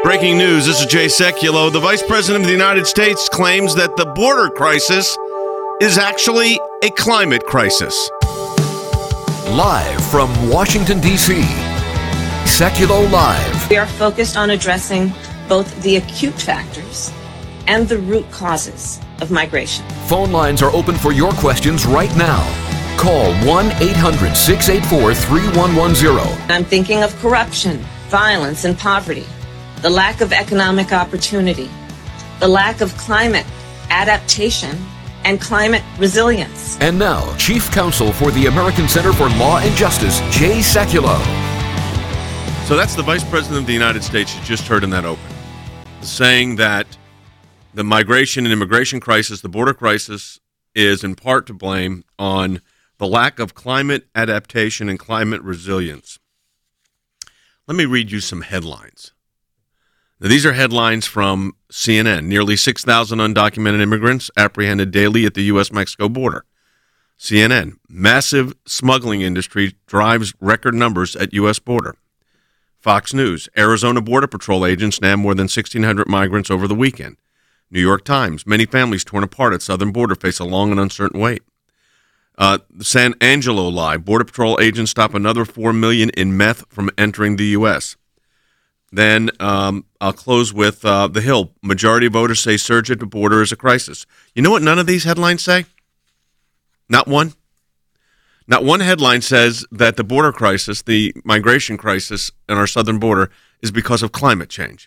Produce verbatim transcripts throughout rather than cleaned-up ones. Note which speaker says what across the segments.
Speaker 1: Breaking news, this is Jay Sekulow. The Vice President of the United States claims that the border crisis is actually a climate crisis.
Speaker 2: Live from Washington, D C, Sekulow Live.
Speaker 3: We are focused on addressing both the acute factors and the root causes of migration.
Speaker 2: Phone lines are open for your questions right now. Call one eight hundred, six eight four, three one one zero.
Speaker 3: I'm thinking of corruption, violence, and poverty, the lack of economic opportunity, the lack of climate adaptation, and climate resilience.
Speaker 2: And now, Chief Counsel for the American Center for Law and Justice, Jay Sekulow.
Speaker 1: So that's the Vice President of the United States you just heard in that open, saying that the migration and immigration crisis, the border crisis, is in part to blame on the lack of climate adaptation and climate resilience. Let me read you some headlines. Now, these are headlines from C N N. Nearly six thousand undocumented immigrants apprehended daily at the U S Mexico border. C N N, massive smuggling industry drives record numbers at U S border. Fox News, Arizona Border Patrol agents nabbed more than sixteen hundred migrants over the weekend. New York Times, many families torn apart at southern border face a long and uncertain wait. Uh, San Angelo Live, Border Patrol agents stop another four million in meth from entering the U S. Then um, I'll close with uh, The Hill. Majority of voters say surge at the border is a crisis. You know what none of these headlines say? Not one. Not one headline says that the border crisis, the migration crisis on our southern border, is because of climate change.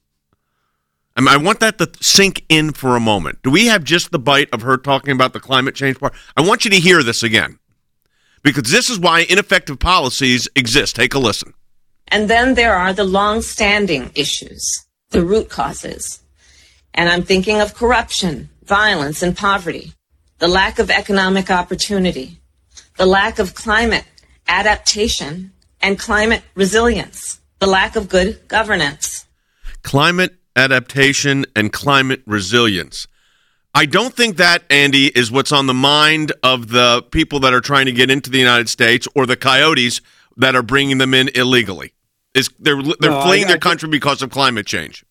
Speaker 1: I mean, I want that to sink in for a moment. Do we have just the bite of her talking about the climate change part? I want you to hear this again, because this is why ineffective policies exist. Take a listen.
Speaker 3: And then there are the long-standing issues, the root causes. And I'm thinking of corruption, violence, and poverty, the lack of economic opportunity, the lack of climate adaptation and climate resilience, the lack of good governance.
Speaker 1: Climate adaptation and climate resilience. I don't think that, Andy, is what's on the mind of the people that are trying to get into the United States or the coyotes that are bringing them in illegally. Is they're they're
Speaker 4: no,
Speaker 1: fleeing
Speaker 4: I,
Speaker 1: their
Speaker 4: I,
Speaker 1: country because of climate change.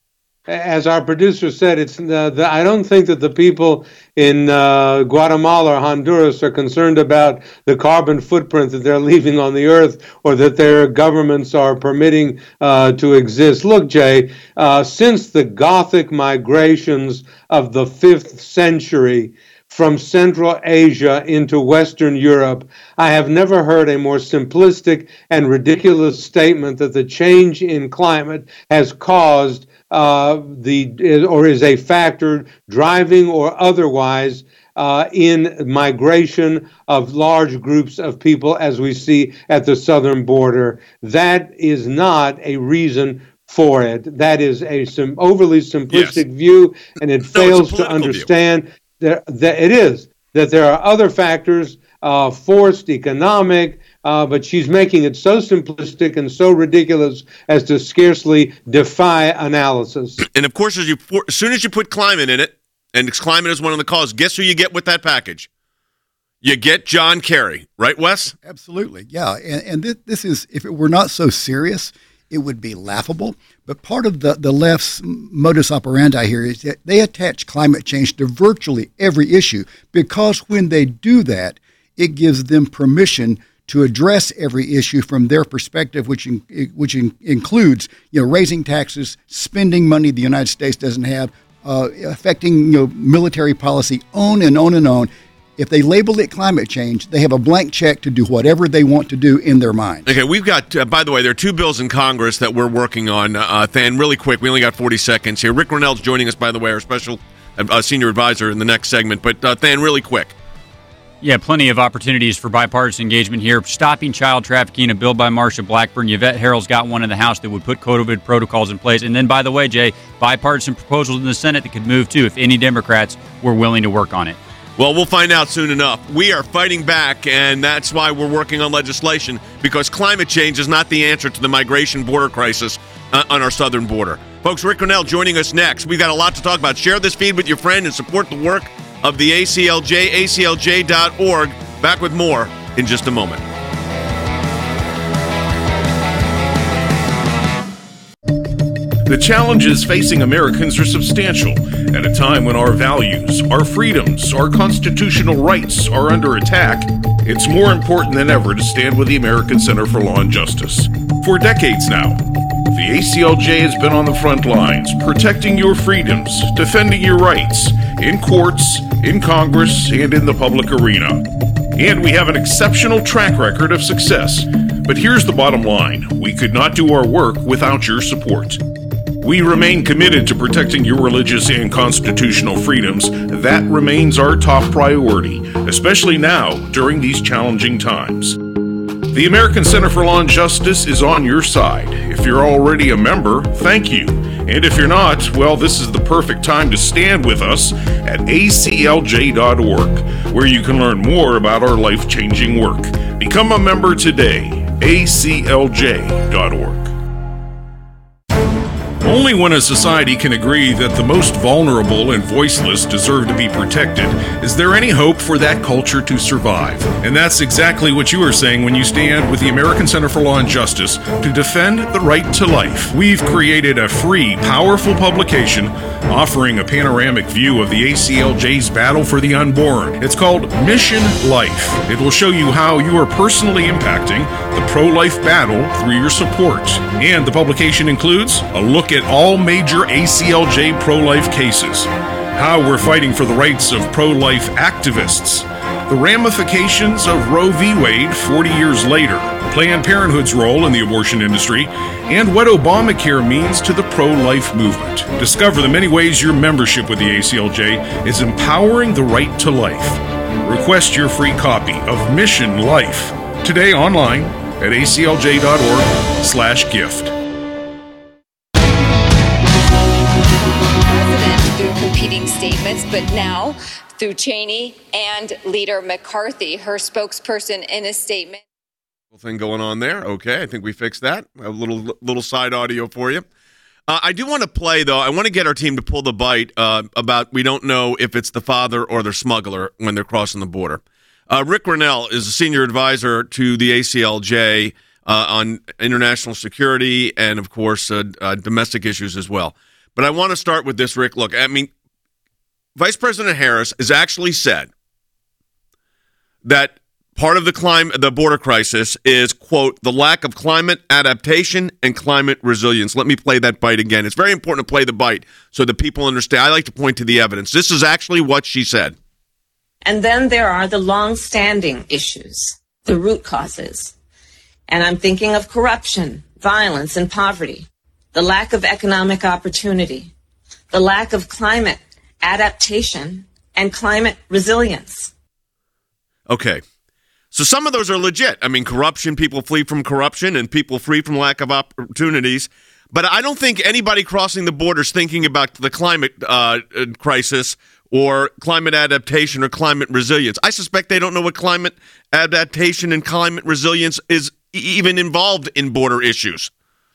Speaker 4: As our producer said, it's the, the, I don't think that the people in uh, Guatemala or Honduras are concerned about the carbon footprint that they're leaving on the earth or that their governments are permitting uh, to exist. Look, Jay, uh, since the Gothic migrations of the fifth century, from Central Asia into Western Europe, I have never heard a more simplistic and ridiculous statement that the change in climate has caused uh, the or is a factor driving or otherwise uh, in migration of large groups of people, as we see at the southern border. That is not a reason for it. That is a sim- overly simplistic yes. view, and it no, fails to understand view. That, that it is, that there are other factors, uh, forced, economic, uh, but she's making it so simplistic and so ridiculous as to scarcely defy analysis.
Speaker 1: And of course, as, you, as soon as you put climate in it, and climate is one of the causes, guess who you get with that package? You get John Kerry, right, Wes?
Speaker 5: Absolutely, yeah. And, and this, this is, if it were not so serious, it would be laughable. But part of the, the left's modus operandi here is that they attach climate change to virtually every issue, because when they do that, it gives them permission to address every issue from their perspective, which in, which in, includes, you know, raising taxes, spending money the United States doesn't have, uh, affecting, you know, military policy, on and on and on. If they label it climate change, they have a blank check to do whatever they want to do in their mind.
Speaker 1: Okay, we've got, uh, by the way, there are two bills in Congress that we're working on. Uh, Than, really quick, we only got forty seconds here. Rick Grenell's joining us, by the way, our special uh, senior advisor in the next segment. But, uh, Than, really quick.
Speaker 6: Yeah, plenty of opportunities for bipartisan engagement here. Stopping child trafficking, a bill by Marsha Blackburn. Yvette Herrell's got one in the House that would put COVID protocols in place. And then, by the way, Jay, bipartisan proposals in the Senate that could move, too, if any Democrats were willing to work on it.
Speaker 1: Well, we'll find out soon enough. We are fighting back, and that's why we're working on legislation, because climate change is not the answer to the migration border crisis uh, on our southern border. Folks, Rick Grenell joining us next. We've got a lot to talk about. Share this feed with your friend and support the work of the A C L J, A C L J dot org. Back with more in just a moment.
Speaker 7: The challenges facing Americans are substantial at a time when our values, our freedoms, our constitutional rights are under attack. It's more important than ever to stand with the American Center for Law and Justice. For decades now, the A C L J has been on the front lines, protecting your freedoms, defending your rights, in courts, in Congress, and in the public arena. And we have an exceptional track record of success. But here's the bottom line. We could not do our work without your support. We remain committed to protecting your religious and constitutional freedoms. That remains our top priority, especially now during these challenging times. The American Center for Law and Justice is on your side. If you're already a member, thank you. And if you're not, well, this is the perfect time to stand with us at A C L J dot org, where you can learn more about our life-changing work. Become a member today, A C L J dot org. Only when a society can agree that the most vulnerable and voiceless deserve to be protected is there any hope for that culture to survive. And that's exactly what you are saying when you stand with the American Center for Law and Justice to defend the right to life. We've created a free, powerful publication offering a panoramic view of the A C L J's battle for the unborn. It's called Mission Life. It will show you how you are personally impacting the pro-life battle through your support. And the publication includes a look at all major A C L J pro-life cases, how we're fighting for the rights of pro-life activists, the ramifications of Roe v. Wade forty years later, Planned Parenthood's role in the abortion industry, and what Obamacare means to the pro-life movement. Discover the many ways your membership with the A C L J is empowering the right to life. Request your free copy of Mission Life today online at A C L J dot org slash gift.
Speaker 8: Competing statements, but now through Cheney and Leader McCarthy, her spokesperson in a statement.
Speaker 1: Thing going on there. Okay, I think we fixed that. A little little side audio for you. Uh, I do want to play, though. I want to get our team to pull the bite uh, about we don't know if it's the father or the smuggler when they're crossing the border. Uh, Rick Grinnell is a senior advisor to the A C L J uh, on international security and, of course, uh, uh, domestic issues as well. But I want to start with this, Rick. Look, I mean, Vice President Harris has actually said that part of the climate, the border crisis is, quote, the lack of climate adaptation and climate resilience. Let me play that bite again. It's very important to play the bite so that people understand. I like to point to the evidence. This is actually what she said.
Speaker 3: And then there are the long-standing issues, the root causes. And I'm thinking of corruption, violence, and poverty, the lack of economic opportunity, the lack of climate adaptation, and climate resilience.
Speaker 1: Okay. So some of those are legit. I mean, corruption, people flee from corruption, and people flee from lack of opportunities. But I don't think anybody crossing the border is thinking about the climate uh, crisis or climate adaptation or climate resilience. I suspect they don't know what climate adaptation and climate resilience is even involved in border issues.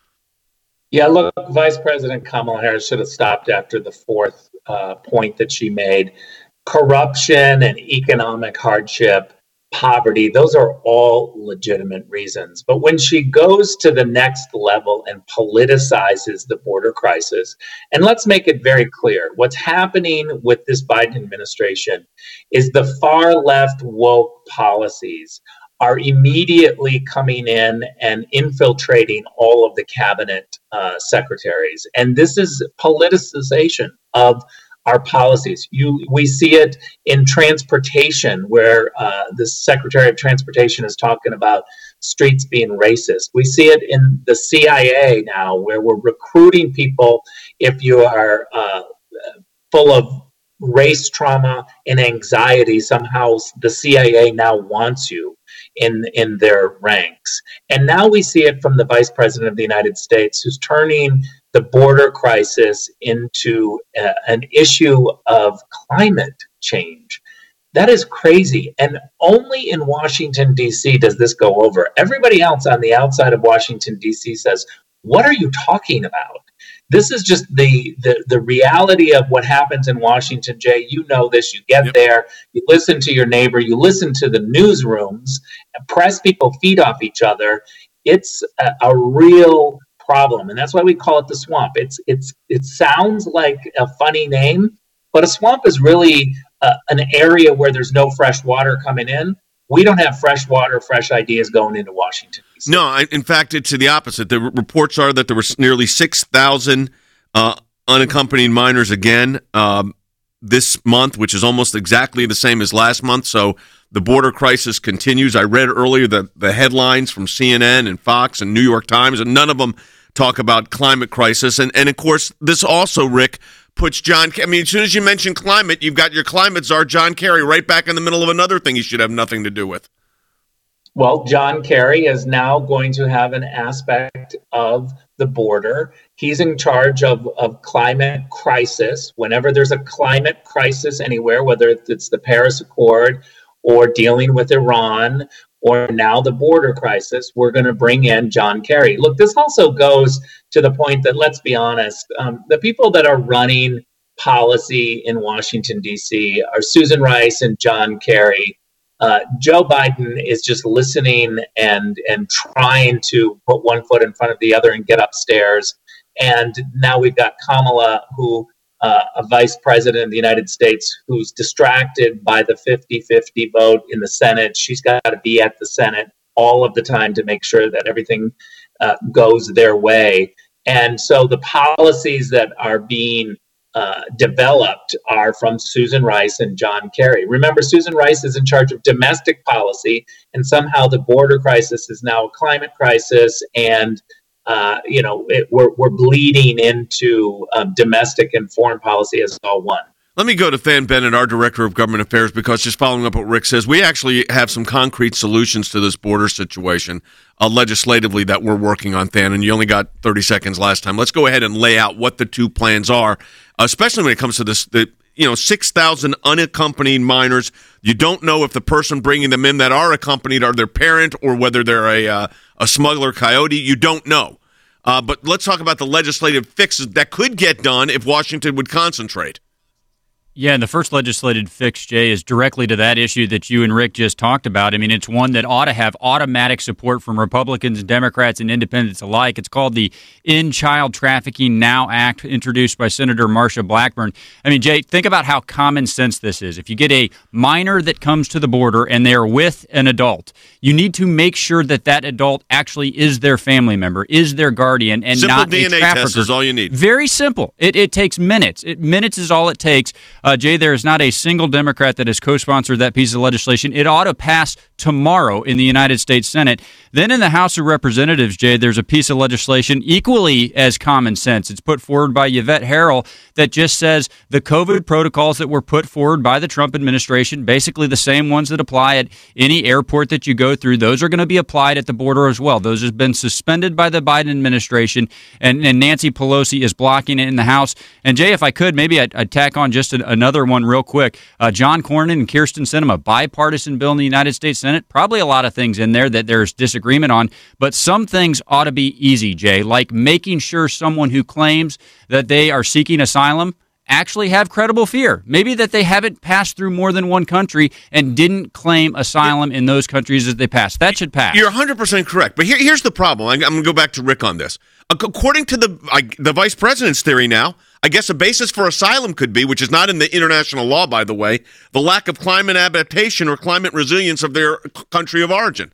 Speaker 9: Yeah, look, Vice President Kamala Harris should have stopped after the fourth uh, point that she made. Corruption and economic hardship, poverty, those are all legitimate reasons. But when she goes to the next level and politicizes the border crisis, and let's make it very clear, what's happening with this Biden administration is the far left woke policies are immediately coming in and infiltrating all of the cabinet uh, secretaries. And this is politicization of our policies. You, we see it in transportation, where uh, the Secretary of Transportation is talking about streets being racist. We see it in the C I A now, where we're recruiting people if you are uh, full of race trauma and anxiety. Somehow the C I A now wants you in in their ranks. And now we see it from the Vice President of the United States, who's turning the border crisis into uh, an issue of climate change. That is crazy. And only in Washington, D C does this go over. Everybody else on the outside of Washington, D C says, what are you talking about? This is just the, the the reality of what happens in Washington, Jay. You know this. You get yep. there, you listen to your neighbor, you listen to the newsrooms, and press people feed off each other. It's a, a real problem, and that's why we call it the swamp. It's it's it sounds like a funny name, but a swamp is really uh, an area where there's no fresh water coming in. We don't have fresh water, fresh ideas going into Washington, D C.
Speaker 1: No, I, in fact, it's the opposite. The r- reports are that there were nearly six thousand uh, unaccompanied minors again um, this month, which is almost exactly the same as last month. So the border crisis continues. I read earlier the, the headlines from C N N and Fox and New York Times, and none of them talk about climate crisis. And, and of course, this also, Rick, puts John, I mean, as soon as you mention climate, you've got your climate czar, John Kerry, right back in the middle of another thing he should have nothing to do with.
Speaker 9: Well, John Kerry is now going to have an aspect of the border. He's in charge of, of climate crisis. Whenever there's a climate crisis anywhere, whether it's the Paris Accord or dealing with Iran or now the border crisis, we're going to bring in John Kerry. Look, this also goes to the point that, let's be honest, um, the people that are running policy in Washington, D C are Susan Rice and John Kerry. Uh, Joe Biden is just listening and and trying to put one foot in front of the other and get upstairs. And now we've got Kamala, who uh, a vice president of the United States, who's distracted by the fifty-fifty vote in the Senate. She's got to be at the Senate all of the time to make sure that everything uh, goes their way. And so the policies that are being Uh, developed are from Susan Rice and John Kerry. Remember, Susan Rice is in charge of domestic policy, and somehow the border crisis is now a climate crisis, and uh, you know it, we're we're bleeding into um, domestic and foreign policy as all one.
Speaker 1: Let me go to Than Bennett, our Director of Government Affairs, because just following up what Rick says, we actually have some concrete solutions to this border situation uh, legislatively that we're working on, Than, and you only got thirty seconds last time. Let's go ahead and lay out what the two plans are, especially when it comes to this, the you know, six thousand unaccompanied minors. You don't know if the person bringing them in that are accompanied are their parent or whether they're a, uh, a smuggler coyote. You don't know. Uh, but let's talk about the legislative fixes that could get done if Washington would concentrate.
Speaker 6: Yeah, and the first legislative fix, Jay, is directly to that issue that you and Rick just talked about. I mean, it's one that ought to have automatic support from Republicans, Democrats, and independents alike. It's called the End Child Trafficking Now Act, introduced by Senator Marsha Blackburn. I mean, Jay, think about how common sense this is. If you get a minor that comes to the border and they're with an adult, you need to make sure that that adult actually is their family member, is their guardian, and
Speaker 1: simple
Speaker 6: not
Speaker 1: D N A
Speaker 6: a trafficker.
Speaker 1: test is all you need.
Speaker 6: Very simple. It, it takes minutes. It, minutes is all it takes. Uh, Jay, there is not a single Democrat that has co-sponsored that piece of legislation. It ought to pass tomorrow in the United States Senate. Then in the House of Representatives, Jay, there's a piece of legislation equally as common sense. It's put forward by Yvette Harrell that just says the COVID protocols that were put forward by the Trump administration, basically the same ones that apply at any airport that you go through, those are going to be applied at the border as well. Those have been suspended by the Biden administration, and, and Nancy Pelosi is blocking it in the House. And Jay, if I could, maybe I'd, I'd tack on just a, another one real quick. Uh, John Cornyn and Kirsten Sinema, bipartisan bill in the United States Senate. Probably a lot of things in there that there's disagreement on, but some things ought to be easy, Jay, like making sure someone who claims that they are seeking asylum actually have credible fear. Maybe that they haven't passed through more than one country and didn't claim asylum in those countries that they passed. That should pass.
Speaker 1: You're one hundred percent correct. But here, here's the problem. I'm going to go back to Rick on this. According to the I, the vice president's theory now, I guess a basis for asylum could be, which is not in the international law, by the way, the lack of climate adaptation or climate resilience of their country of origin.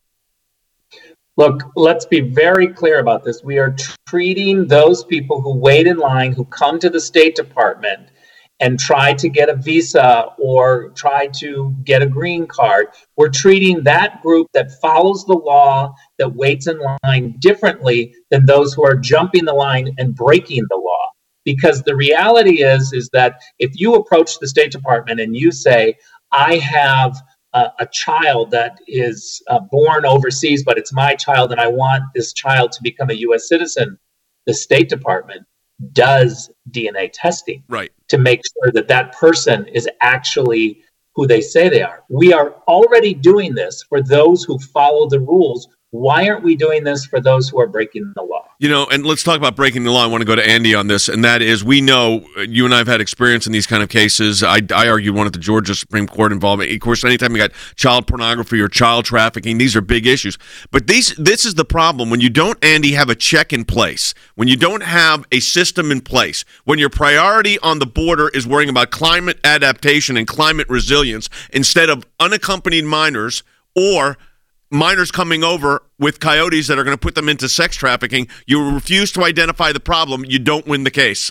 Speaker 9: Look, let's be very clear about this. We are treating those people who wait in line, who come to the State Department and try to get a visa or try to get a green card. We're treating that group that follows the law, that waits in line, differently than those who are jumping the line and breaking the law. Because the reality is, is that if you approach the State Department and you say, I have a, a child that is uh, born overseas, but it's my child and I want this child to become a U S citizen, the State Department does D N A testing,
Speaker 1: right,
Speaker 9: to make sure that that person is actually who they say they are. We are already doing this for those who follow the rules, Why aren't we doing this for those who are breaking the law?
Speaker 1: You know, and let's talk about breaking the law. I want to go to Andy on this, and that is, we know, you and I have had experience in these kind of cases. I, I argued one at the Georgia Supreme Court involving, of course, anytime you got child pornography or child trafficking, these are big issues. But these, this is the problem. When you don't, Andy, have a check in place, when you don't have a system in place, when your priority on the border is worrying about climate adaptation and climate resilience instead of unaccompanied minors or minors coming over with coyotes that are going to put them into sex trafficking, you refuse to identify the problem, you don't win the case.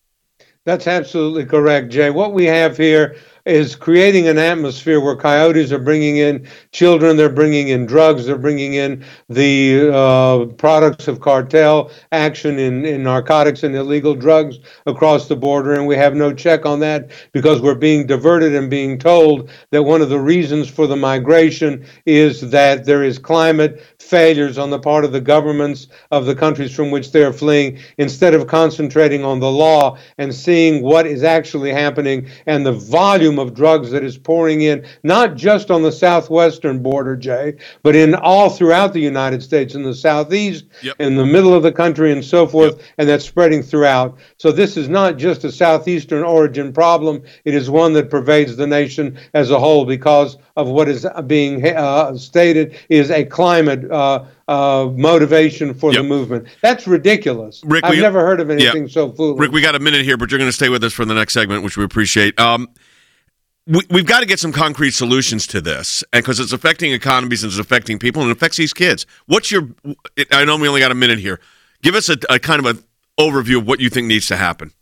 Speaker 4: That's absolutely correct, Jay. What we have here is creating an atmosphere where coyotes are bringing in children, they're bringing in drugs, they're bringing in the uh, products of cartel action in, in narcotics and illegal drugs across the border, and we have no check on that because we're being diverted and being told that one of the reasons for the migration is that there is climate failures on the part of the governments of the countries from which they're fleeing, instead of concentrating on the law and seeing what is actually happening and the volume of drugs that is pouring in, not just on the southwestern border, Jay, but in all throughout the United States, in the southeast, yep. in the middle of the country, and so forth, yep. and that's spreading throughout. So this is not just a southeastern origin problem. It is one that pervades the nation as a whole because of what is being uh, stated is a climate uh, uh, motivation for yep. the movement. That's ridiculous.
Speaker 1: Rick,
Speaker 4: I've
Speaker 1: we,
Speaker 4: never heard of anything
Speaker 1: yeah.
Speaker 4: so foolish.
Speaker 1: Rick, we got a minute here, but you're going to stay with us for the next segment, which we appreciate. Um, we, we've got to get some concrete solutions to this, and because it's affecting economies and it's affecting people and it affects these kids. What's your? I know we only got a minute here. Give us a, a kind of an overview of what you think needs to happen.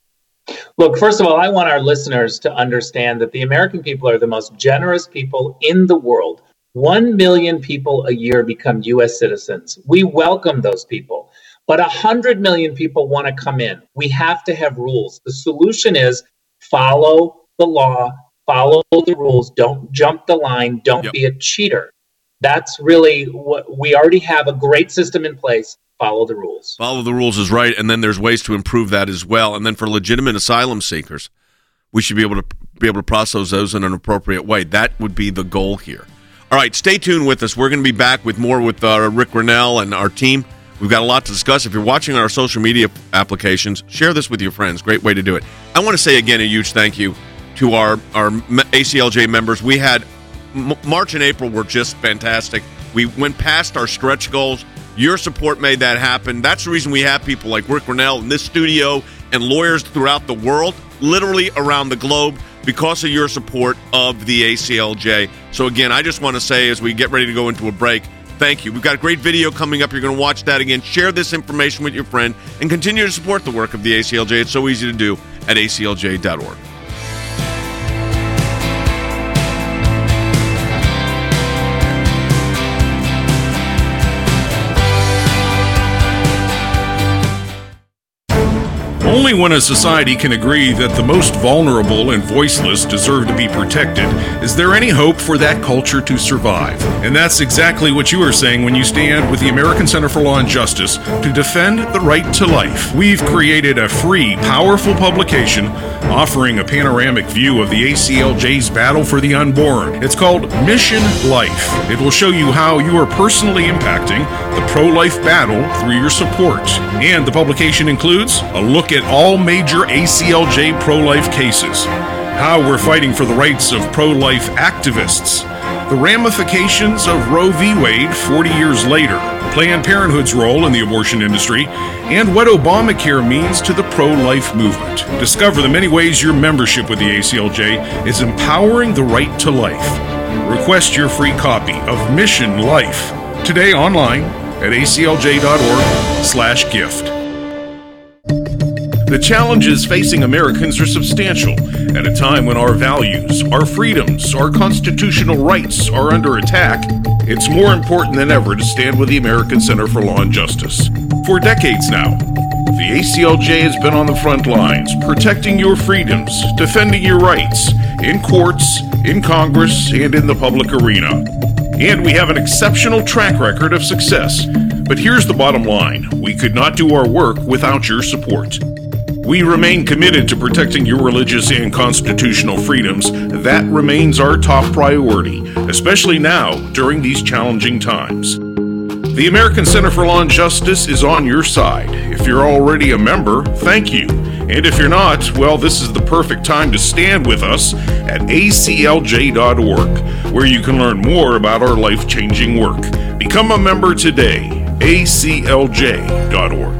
Speaker 9: Look, first of all, I want our listeners to understand that the American people are the most generous people in the world. One million people a year become U S citizens. We welcome those people. But one hundred million people want to come in. We have to have rules. The solution is follow the law, follow the rules, don't jump the line, don't yep. be a cheater. That's really what we already have a great system in place. Follow the rules.
Speaker 1: Follow the rules is right, and then there's ways to improve that as well. And then for legitimate asylum seekers, we should be able to be able to process those in an appropriate way. That would be the goal here. All right, stay tuned with us. We're going to be back with more with uh, Rick Grenell and our team. We've got a lot to discuss. If you're watching our social media applications, share this with your friends. Great way to do it. I want to say again a huge thank you to our, our A C L J members. We had M- March and April were just fantastic. We went past our stretch goals. Your support made that happen. That's the reason we have people like Rick Grenell in this studio and lawyers throughout the world, literally around the globe, because of your support of the A C L J. So again, I just want to say as we get ready to go into a break, thank you. We've got a great video coming up. You're going to watch that again. Share this information with your friend and continue to support the work of the A C L J. It's so easy to do at A C L J dot org.
Speaker 7: Only when a society can agree that the most vulnerable and voiceless deserve to be protected is there any hope for that culture to survive. And that's exactly what you are saying when you stand with the American Center for Law and Justice to defend the right to life. We've created a free, powerful publication offering a panoramic view of the A C L J's battle for the unborn. It's called Mission Life. It will show you how you are personally impacting the pro-life battle through your support. And the publication includes a look at all major A C L J pro-life cases, how we're fighting for the rights of pro-life activists, the ramifications of Roe v. Wade forty years later, Planned Parenthood's role in the abortion industry, and what Obamacare means to the pro-life movement. Discover the many ways your membership with the A C L J is empowering the right to life. Request your free copy of Mission Life today online at A C L J dot org slash gift. The challenges facing Americans are substantial at a time when our values, our freedoms, our constitutional rights are under attack. It's more important than ever to stand with the American Center for Law and Justice. For decades now, the A C L J has been on the front lines, protecting your freedoms, defending your rights, in courts, in Congress, and in the public arena. And we have an exceptional track record of success. But here's the bottom line. We could not do our work without your support. We remain committed to protecting your religious and constitutional freedoms. That remains our top priority, especially now during these challenging times. The American Center for Law and Justice is on your side. If you're already a member, thank you. And if you're not, well, this is the perfect time to stand with us at A C L J dot org, where you can learn more about our life-changing work. Become a member today, A C L J dot org.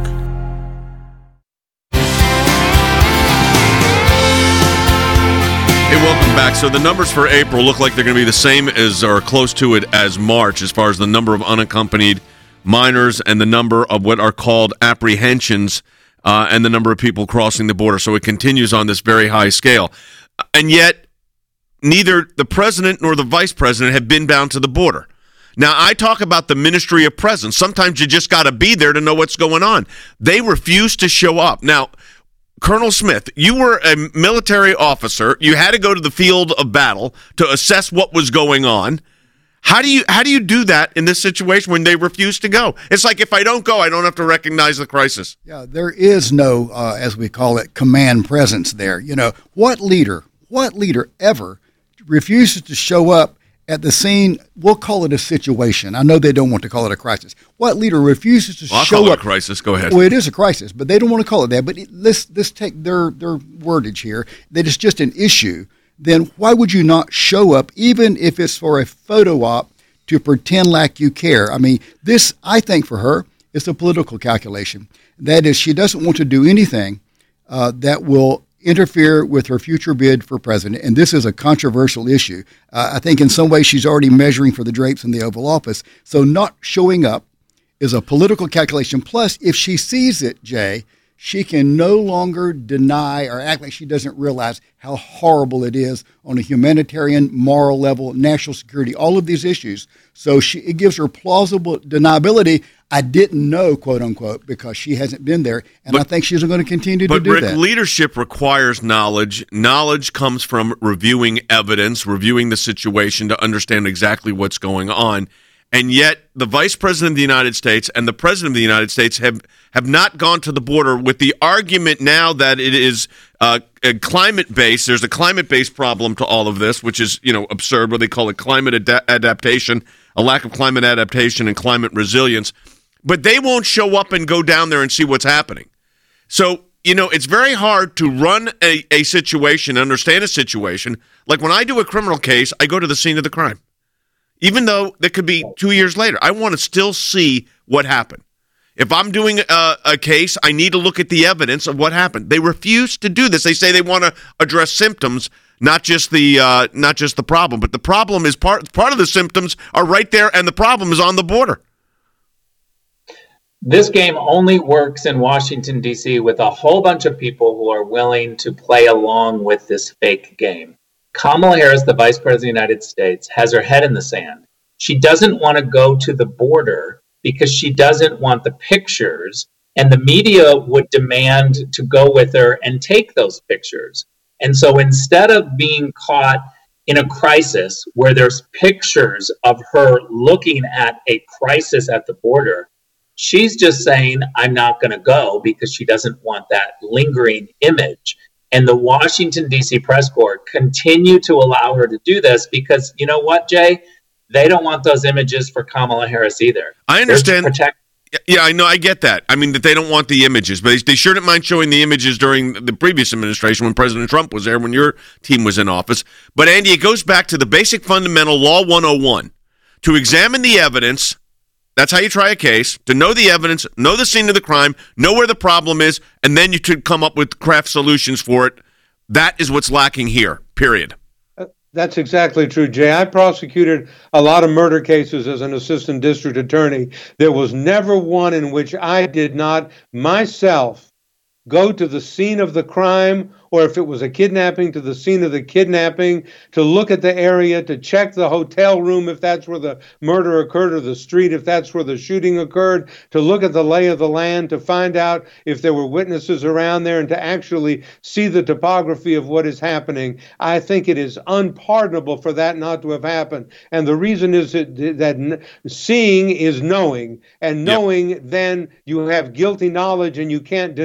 Speaker 1: Hey, welcome back. So the numbers for April look like they're going to be the same as or close to it as March as far as the number of unaccompanied minors and the number of what are called apprehensions uh, and the number of people crossing the border. So it continues on this very high scale. And yet, neither the president nor the vice president have been bound to the border. Now, I talk about the ministry of presence. Sometimes you just got to be there to know what's going on. They refuse to show up. Now, Colonel Smith, you were a military officer. You had to go to the field of battle to assess what was going on. How do you how do you do that in this situation when they refuse to go? It's like, if I don't go, I don't have to recognize the crisis.
Speaker 5: Yeah, there is no, uh, as we call it, command presence there. You know, what leader, what leader ever refuses to show up at the scene? We'll call it a situation. I know they don't want to call it a crisis. What leader refuses to
Speaker 1: well, I'll
Speaker 5: show
Speaker 1: call
Speaker 5: up?
Speaker 1: It a crisis. Go ahead.
Speaker 5: Well, it is a crisis, but they don't want to call it that. But it, let's let's take their their wordage here that it's just an issue. Then why would you not show up, even if it's for a photo op, to pretend like you care? I mean, this, I think, for her, is a political calculation. That is, she doesn't want to do anything uh, that will interfere with her future bid for president, and this is a controversial issue. Uh, I think in some ways she's already measuring for the drapes in the Oval Office. So not showing up is a political calculation. Plus, if she sees it, Jay, she can no longer deny or act like she doesn't realize how horrible it is on a humanitarian, moral level, national security, all of these issues. So she, it gives her plausible deniability. I didn't know, quote unquote, because she hasn't been there. And
Speaker 1: but,
Speaker 5: I think she's going to continue to
Speaker 1: but
Speaker 5: do
Speaker 1: Rick,
Speaker 5: that.
Speaker 1: Leadership requires knowledge. Knowledge comes from reviewing evidence, reviewing the situation to understand exactly what's going on. And yet the Vice President of the United States and the President of the United States have, have not gone to the border with the argument now that it is uh, climate-based. There's a climate-based problem to all of this, which is, you know, absurd, what they call it climate ad- adaptation, a lack of climate adaptation and climate resilience. But they won't show up and go down there and see what's happening. So, you know, it's very hard to run a, a situation, understand a situation. Like when I do a criminal case, I go to the scene of the crime. Even though that could be two years later, I want to still see what happened. If I'm doing a, a case, I need to look at the evidence of what happened. They refuse to do this. They say they want to address symptoms, not just the uh, not just the problem. But the problem is part part of the symptoms are right there, and the problem is on the border.
Speaker 9: This game only works in Washington, D C with a whole bunch of people who are willing to play along with this fake game. Kamala Harris, the Vice President of the United States, has her head in the sand. She doesn't want to go to the border because she doesn't want the pictures, and the media would demand to go with her and take those pictures. And so instead of being caught in a crisis where there's pictures of her looking at a crisis at the border, she's just saying, I'm not going to go because she doesn't want that lingering image. And the Washington, D C press corps continue to allow her to do this because, you know what, Jay? They don't want those images for Kamala Harris either.
Speaker 1: I understand.
Speaker 9: Protect-
Speaker 1: yeah, I know. I get that. I mean, that they don't want the images, but they, they sure didn't mind showing the images during the previous administration when President Trump was there, when your team was in office. But, Andy, it goes back to the basic fundamental Law one oh one. To examine the evidence, that's how you try a case, to know the evidence, know the scene of the crime, know where the problem is, and then you could come up with craft solutions for it. That is what's lacking here, period.
Speaker 4: That's exactly true, Jay. I prosecuted a lot of murder cases as an assistant district attorney. There was never one in which I did not myself go to the scene of the crime, or if it was a kidnapping, to the scene of the kidnapping, to look at the area, to check the hotel room if that's where the murder occurred, or the street if that's where the shooting occurred, to look at the lay of the land, to find out if there were witnesses around there, and to actually see the topography of what is happening. I think it is unpardonable for that not to have happened. And the reason is that, that seeing is knowing, and knowing, yep. Then you have guilty knowledge and you can't deny it.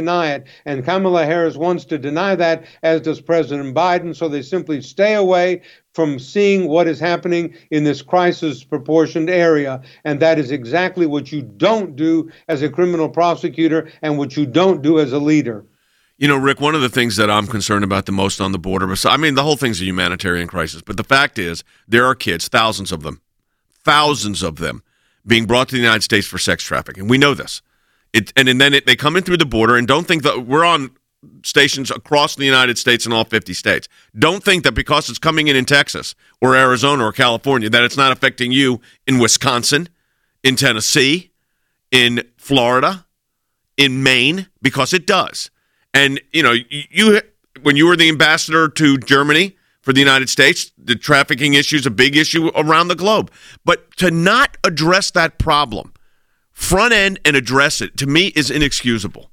Speaker 4: And Kamala Harris wants to deny that, as does President Biden. So they simply stay away from seeing what is happening in this crisis proportioned area. And that is exactly what you don't do as a criminal prosecutor and what you don't do as a leader.
Speaker 1: You know, Rick, one of the things that I'm concerned about the most on the border, I mean, the whole thing's a humanitarian crisis, but the fact is there are kids, thousands of them, thousands of them being brought to the United States for sex trafficking. We know this. It, and, and then it, they come in through the border, and don't think that we're on stations across the United States in all fifty states. Don't think that because it's coming in in Texas or Arizona or California that it's not affecting you in Wisconsin, in Tennessee, in Florida, in Maine, because it does. And, you know, you when you were the ambassador to Germany for the United States, the trafficking issue is a big issue around the globe. But to not address that problem, front end and address it, to me, is inexcusable.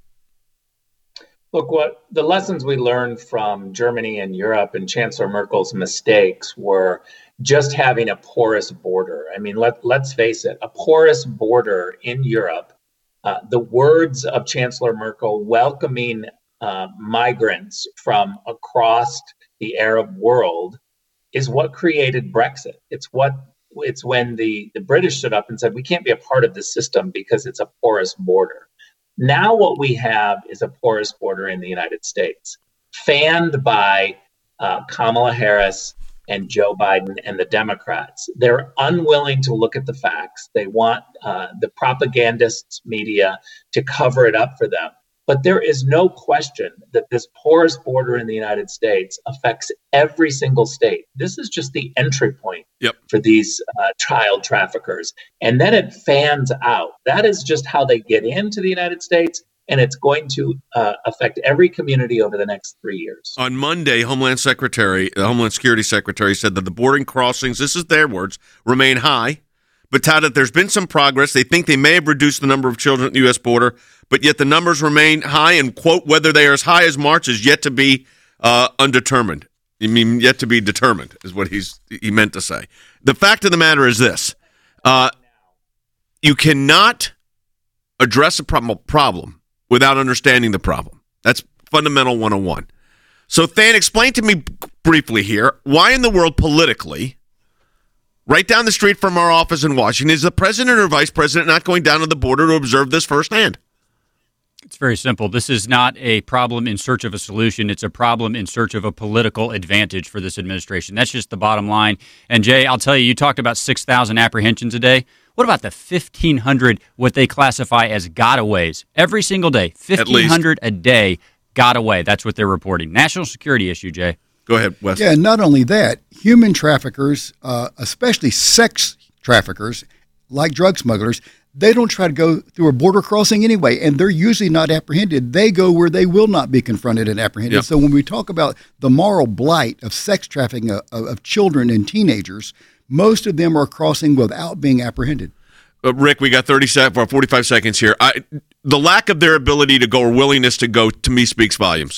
Speaker 9: Look, what the lessons we learned from Germany and Europe and Chancellor Merkel's mistakes were just having a porous border. I mean, let, let's face it, a porous border in Europe, uh, the words of Chancellor Merkel welcoming uh, migrants from across the Arab world is what created Brexit. It's what it's when the, the British stood up and said, we can't be a part of this system because it's a porous border. Now what we have is a porous border in the United States, fanned by uh, Kamala Harris and Joe Biden and the Democrats. They're unwilling to look at the facts. They want uh, the propagandist media to cover it up for them. But there is no question that this porous border in the United States affects every single state. This is just the entry point
Speaker 1: yep.
Speaker 9: for these uh, child traffickers. And then it fans out. That is just how they get into the United States. And it's going to uh, affect every community over the next three years.
Speaker 1: On Monday, Homeland Secretary, the Homeland Security Secretary said that the boarding crossings, this is their words, remain high, but touted there's been some progress. They think they may have reduced the number of children at the U S border, but yet the numbers remain high, and, quote, whether they are as high as March is yet to be uh, undetermined. I mean, yet to be determined is what he's he meant to say. The fact of the matter is this. Uh, you cannot address a problem, problem without understanding the problem. That's fundamental one oh one. So, Than, explain to me briefly here, why in the world politically, right down the street from our office in Washington, is the president or vice president not going down to the border to observe this firsthand?
Speaker 6: It's very simple. This is not a problem in search of a solution. It's a problem in search of a political advantage for this administration. That's just the bottom line. And, Jay, I'll tell you, you talked about six thousand apprehensions a day. What about the fifteen hundred, what they classify as gotaways? Every single day, fifteen hundred a day got away. That's what they're reporting. National security issue, Jay.
Speaker 1: Go ahead, Wes.
Speaker 5: Yeah, not only that, human traffickers, uh, especially sex traffickers, like drug smugglers, they don't try to go through a border crossing anyway, and they're usually not apprehended. They go where they will not be confronted and apprehended. Yep. So when we talk about the moral blight of sex trafficking of, of children and teenagers, most of them are crossing without being apprehended.
Speaker 1: Uh, Rick, we got thirty sec- or forty-five seconds here. I, the lack of their ability to go or willingness to go, to me, speaks volumes.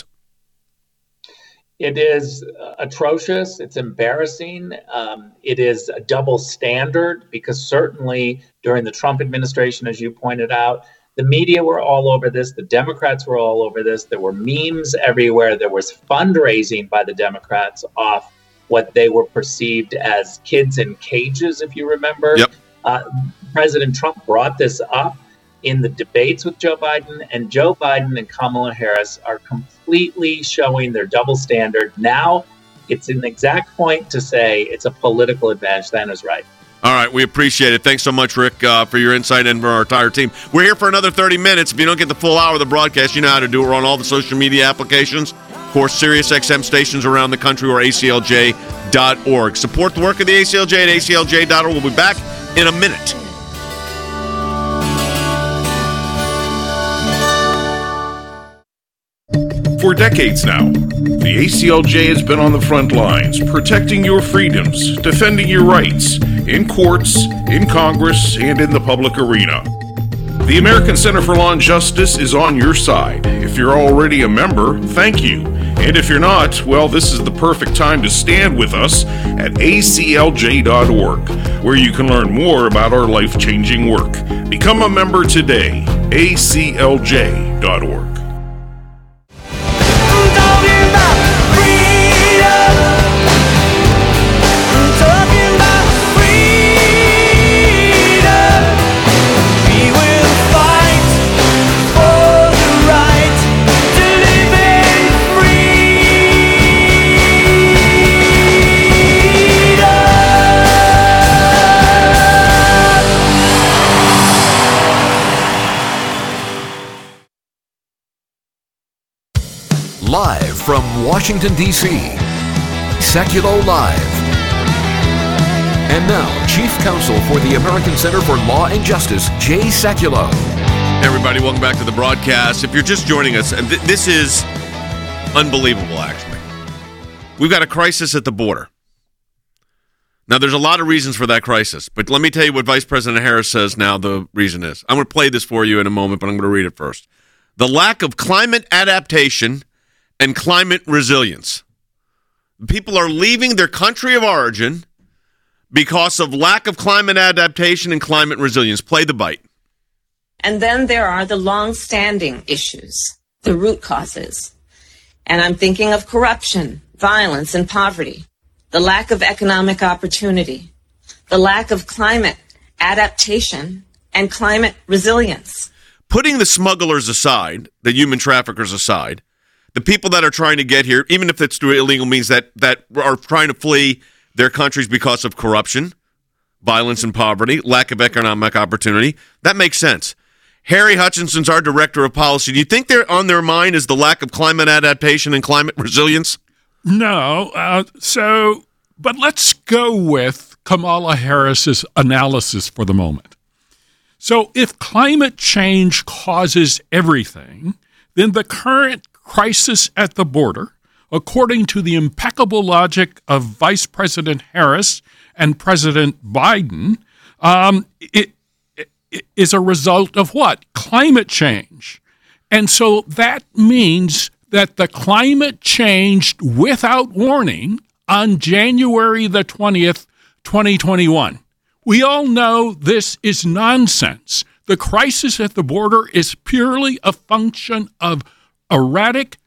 Speaker 9: It is atrocious. It's embarrassing. Um, it is a double standard because certainly during the Trump administration, as you pointed out, the media were all over this. The Democrats were all over this. There were memes everywhere. There was fundraising by the Democrats off what they were perceived as kids in cages, if you remember.
Speaker 1: Yep.
Speaker 9: Uh, President Trump brought this up in the debates with Joe Biden, and Joe Biden and Kamala Harris are completely showing their double standard. Now it's an exact point to say it's a political advantage. That is right.
Speaker 1: All right, we appreciate it. Thanks so much, Rick, uh, for your insight and for our entire team. We're here for another thirty minutes. If you don't get the full hour of the broadcast, you know how to do it. We're on all the social media applications. Of course, Sirius X M stations around the country or A C L J dot org. Support the work of the A C L J at A C L J dot org. We'll be back in a minute.
Speaker 7: For decades now, the A C L J has been on the front lines, protecting your freedoms, defending your rights, in courts, in Congress, and in the public arena. The American Center for Law and Justice is on your side. If you're already a member, thank you. And if you're not, well, this is the perfect time to stand with us at A C L J dot org, where you can learn more about our life-changing work. Become a member today, A C L J dot org.
Speaker 2: Live from Washington, D C, Sekulow Live. And now, Chief Counsel for the American Center for Law and Justice, Jay Sekulow.
Speaker 1: Hey everybody, welcome back to the broadcast. If you're just joining us, and th- this is unbelievable, actually. We've got a crisis at the border. Now, there's a lot of reasons for that crisis, but let me tell you what Vice President Harris says now the reason is. I'm going to play this for you in a moment, but I'm going to read it first. The lack of climate adaptation and climate resilience. People are leaving their country of origin because of lack of climate adaptation and climate resilience. Play the bite.
Speaker 3: And then there are the long-standing issues, the root causes. And I'm thinking of corruption, violence, and poverty. The lack of economic opportunity, the lack of climate adaptation, and climate resilience.
Speaker 1: Putting the smugglers aside, the human traffickers aside, the people that are trying to get here, even if it's through illegal means, that, that are trying to flee their countries because of corruption, violence, and poverty, lack of economic opportunity, that makes sense. Harry Hutchinson's our director of policy. Do you think they're on their mind is the lack of climate adaptation and climate resilience?
Speaker 10: No. Uh, so, but let's go with Kamala Harris's analysis for the moment. So if climate change causes everything, then the current crisis at the border, according to the impeccable logic of Vice President Harris and President Biden, um, it, it is a result of what? Climate change. And so that means that the climate changed without warning on January the twentieth, twenty twenty-one. We all know this is nonsense. The crisis at the border is purely a function of erratic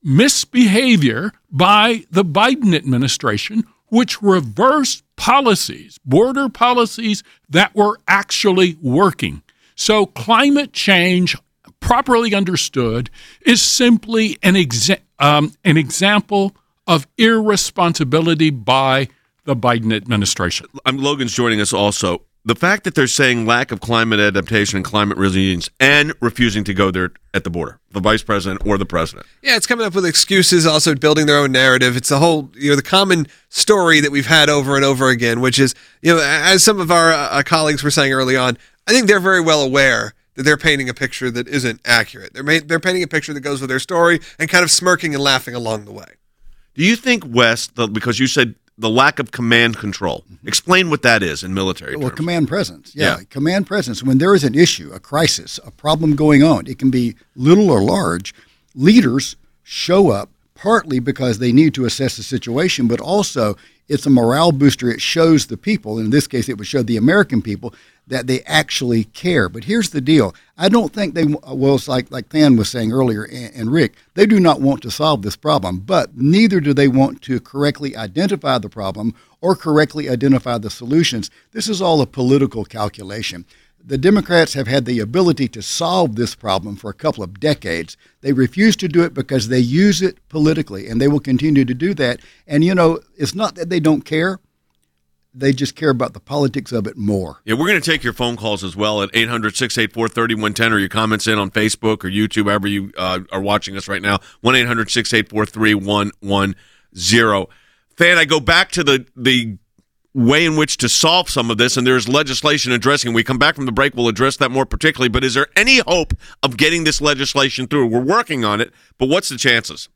Speaker 10: misbehavior by the Biden administration, which reversed policies, border policies that were actually working. So climate change, properly understood, is simply an, exa- um, an example of irresponsibility by the Biden administration.
Speaker 1: I'm Logan's joining us also. The fact that they're saying lack of climate adaptation and climate resilience and refusing to go there at the border, the vice president or the president.
Speaker 11: Yeah, it's coming up with excuses, also building their own narrative. It's the whole, you know, the common story that we've had over and over again, which is, you know, as some of our uh, colleagues were saying early on, I think they're very well aware that they're painting a picture that isn't accurate. They're ma- they're painting a picture that goes with their story and kind of smirking and laughing along the way.
Speaker 1: Do you think, Wes, the, because you said the lack of command control, explain what that is in military
Speaker 5: Well,
Speaker 1: terms.
Speaker 5: command presence. Yeah.
Speaker 1: Yeah.
Speaker 5: Command presence. When there is an issue, a crisis, a problem going on, it can be little or large, leaders show up partly because they need to assess the situation, but also it's a morale booster. It shows the people, in this case it would show the American people, that they actually care. But here's the deal. I don't think they, well, it's like, like Than was saying earlier, and, and Rick, they do not want to solve this problem, but neither do they want to correctly identify the problem or correctly identify the solutions. This is all a political calculation. The Democrats have had the ability to solve this problem for a couple of decades. They refuse to do it because they use it politically, and they will continue to do that. And, you know, it's not that they don't care. They just care about the politics of it more.
Speaker 1: Yeah, we're going to take your phone calls as well at eight hundred, six eight four, three one one zero or your comments in on Facebook or YouTube, however you uh, are watching us right now, one eight hundred, six eight four, three one one zero. Than, I go back to the the way in which to solve some of this, and there's legislation addressing. When we come back from the break, we'll address that more particularly, but is there any hope of getting this legislation through? We're working on it, but what's the chances?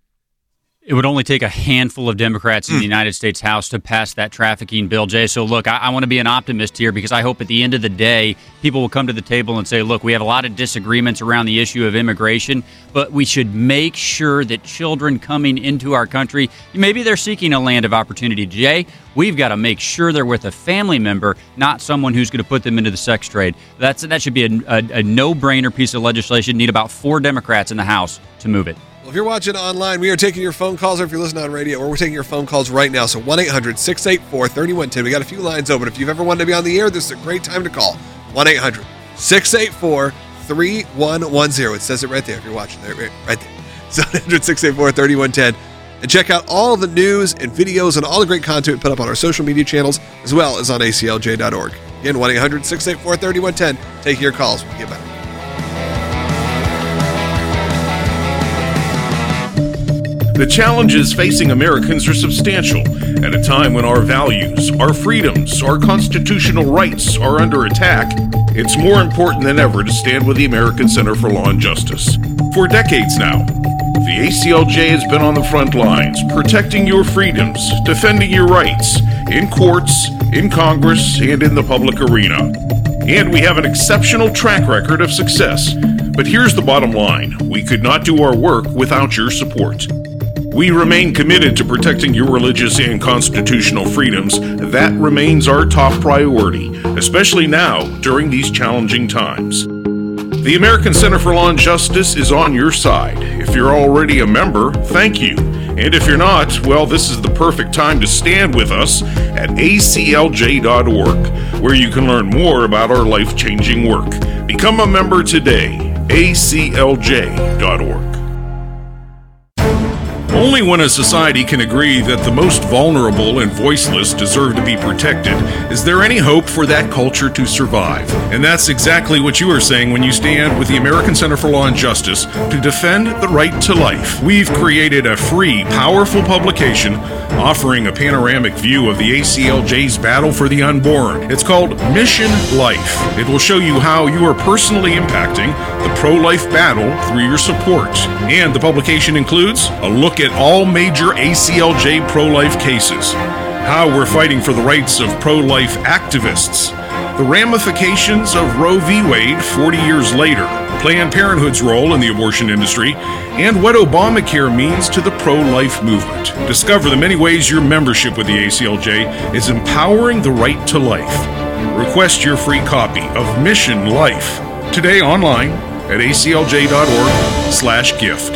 Speaker 6: It would only take a handful of Democrats in the United States House to pass that trafficking bill, Jay. So, look, I, I want to be an optimist here because I hope at the end of the day, people will come to the table and say, look, we have a lot of disagreements around the issue of immigration, but we should make sure that children coming into our country, maybe they're seeking a land of opportunity, Jay. We've got to make sure they're with a family member, not someone who's going to put them into the sex trade. That's That should be a, a, a no-brainer piece of legislation. Need about four Democrats in the House to move it.
Speaker 11: Well, if you're watching online, we are taking your phone calls, or if you're listening on radio, or we're taking your phone calls right now. So one eight hundred, six eight four, three one one zero. We got a few lines open. If you've ever wanted to be on the air, this is a great time to call. one eight hundred, six eight four, three one one zero. It says it right there if you're watching there, right, right there. So one eight hundred, six eight four, three one one zero. And check out all the news and videos and all the great content we put up on our social media channels, as well as on A C L J dot org. Again, one eight hundred, six eight four, three one one zero. Take your calls when we get back.
Speaker 7: The challenges facing Americans are substantial at a time when our values, our freedoms, our constitutional rights are under attack. It's more important than ever to stand with the American Center for Law and Justice. For decades now, the A C L J has been on the front lines, protecting your freedoms, defending your rights, in courts, in Congress, and in the public arena. And we have an exceptional track record of success. But here's the bottom line. We could not do our work without your support. We remain committed to protecting your religious and constitutional freedoms. That remains our top priority, especially now during these challenging times. The American Center for Law and Justice is on your side. If you're already a member, thank you. And if you're not, well, this is the perfect time to stand with us at A C L J dot org, where you can learn more about our life-changing work. Become a member today, A C L J dot org. Only when a society can agree that the most vulnerable and voiceless deserve to be protected is there any hope for that culture to survive. And that's exactly what you are saying when you stand with the American Center for Law and Justice to defend the right to life. We've created a free, powerful publication offering a panoramic view of the A C L J's battle for the unborn. It's called Mission Life. It will show you how you are personally impacting the pro-life battle through your support. And the publication includes a look at all major A C L J pro-life cases, how we're fighting for the rights of pro-life activists, the ramifications of Roe v. Wade forty years later, Planned Parenthood's role in the abortion industry, and what Obamacare means to the pro-life movement. Discover the many ways your membership with the A C L J is empowering the right to life. Request your free copy of Mission Life today online at A C L J dot org slash gift.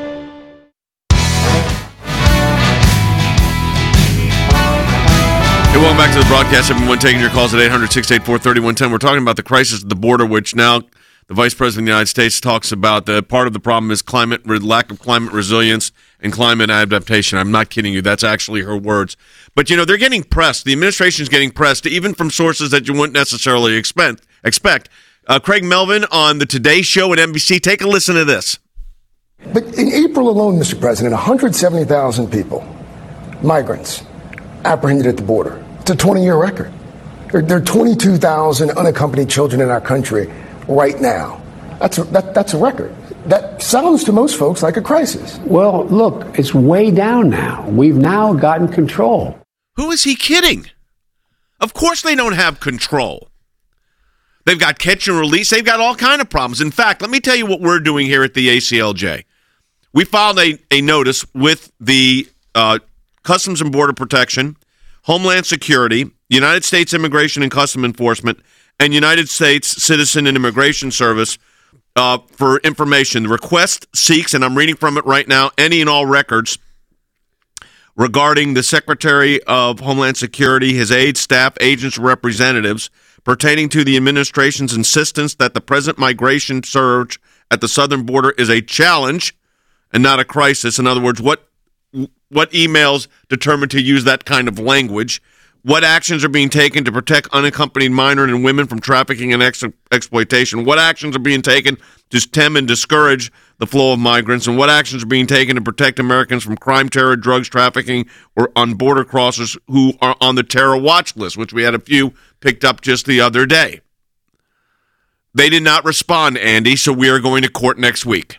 Speaker 1: Hey, welcome back to the broadcast. Everyone taking your calls at eight hundred, six eight four, three one one zero. We're talking about the crisis at the border, which now the Vice President of the United States talks about. The part of the problem is climate, lack of climate resilience and climate adaptation. I'm not kidding you. That's actually her words. But, you know, they're getting pressed. The administration is getting pressed, even from sources that you wouldn't necessarily expect. expect. Uh, Craig Melvin on the Today Show at N B C. Take a listen to this.
Speaker 12: But in April alone, Mister President, one hundred seventy thousand people, migrants, apprehended at the border. It's a twenty-year record. There, there are twenty-two thousand unaccompanied children in our country right now. That's a, that, that's a record. That sounds to most folks like a crisis.
Speaker 13: Well, look, it's way down now. We've now gotten control.
Speaker 1: Who is he kidding? Of course they don't have control. They've got catch and release. They've got all kind of problems. In fact, let me tell you what we're doing here at the A C L J. We filed a, a notice with the uh, Customs and Border Protection, Homeland Security, United States Immigration and Customs Enforcement, and United States Citizen and Immigration Service uh, for information. The request seeks, and I'm reading from it right now, any and all records regarding the Secretary of Homeland Security, his aides, staff, agents, representatives pertaining to the administration's insistence that the present migration surge at the southern border is a challenge and not a crisis. In other words, what what emails determined to use that kind of language? What actions are being taken to protect unaccompanied minor and women from trafficking and ex- exploitation? What actions are being taken to stem and discourage the flow of migrants? And what actions are being taken to protect Americans from crime, terror, drugs, trafficking, or on border crossers who are on the terror watch list, which we had a few picked up just the other day? They did not respond, Andy, so we are going to court next week.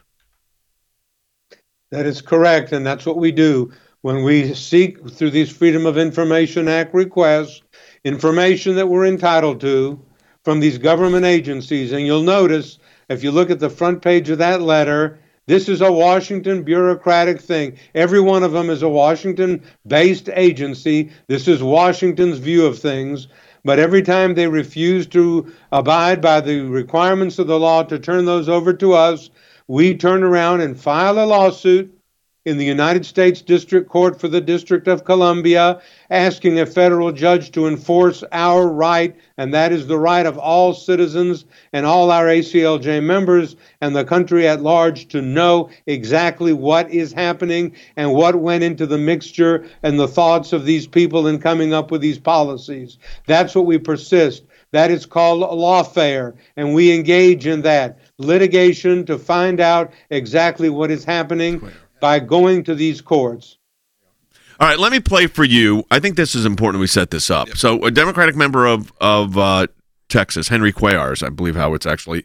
Speaker 4: That is correct, and that's what we do. When we seek through these Freedom of Information Act requests, information that we're entitled to from these government agencies, and you'll notice, if you look at the front page of that letter, this is a Washington bureaucratic thing. Every one of them is a Washington-based agency. This is Washington's view of things. But every time they refuse to abide by the requirements of the law to turn those over to us, we turn around and file a lawsuit in the United States District Court for the District of Columbia, asking a federal judge to enforce our right, and that is the right of all citizens and all our A C L J members and the country at large to know exactly what is happening and what went into the mixture and the thoughts of these people in coming up with these policies. That's what we persist. That is called lawfare, and we engage in that litigation to find out exactly what is happening. by going to these courts.
Speaker 1: All right, let me play for you. I think this is important we set this up. Yep. So a Democratic member of, of uh, Texas, Henry Cuellar, I believe how it's actually.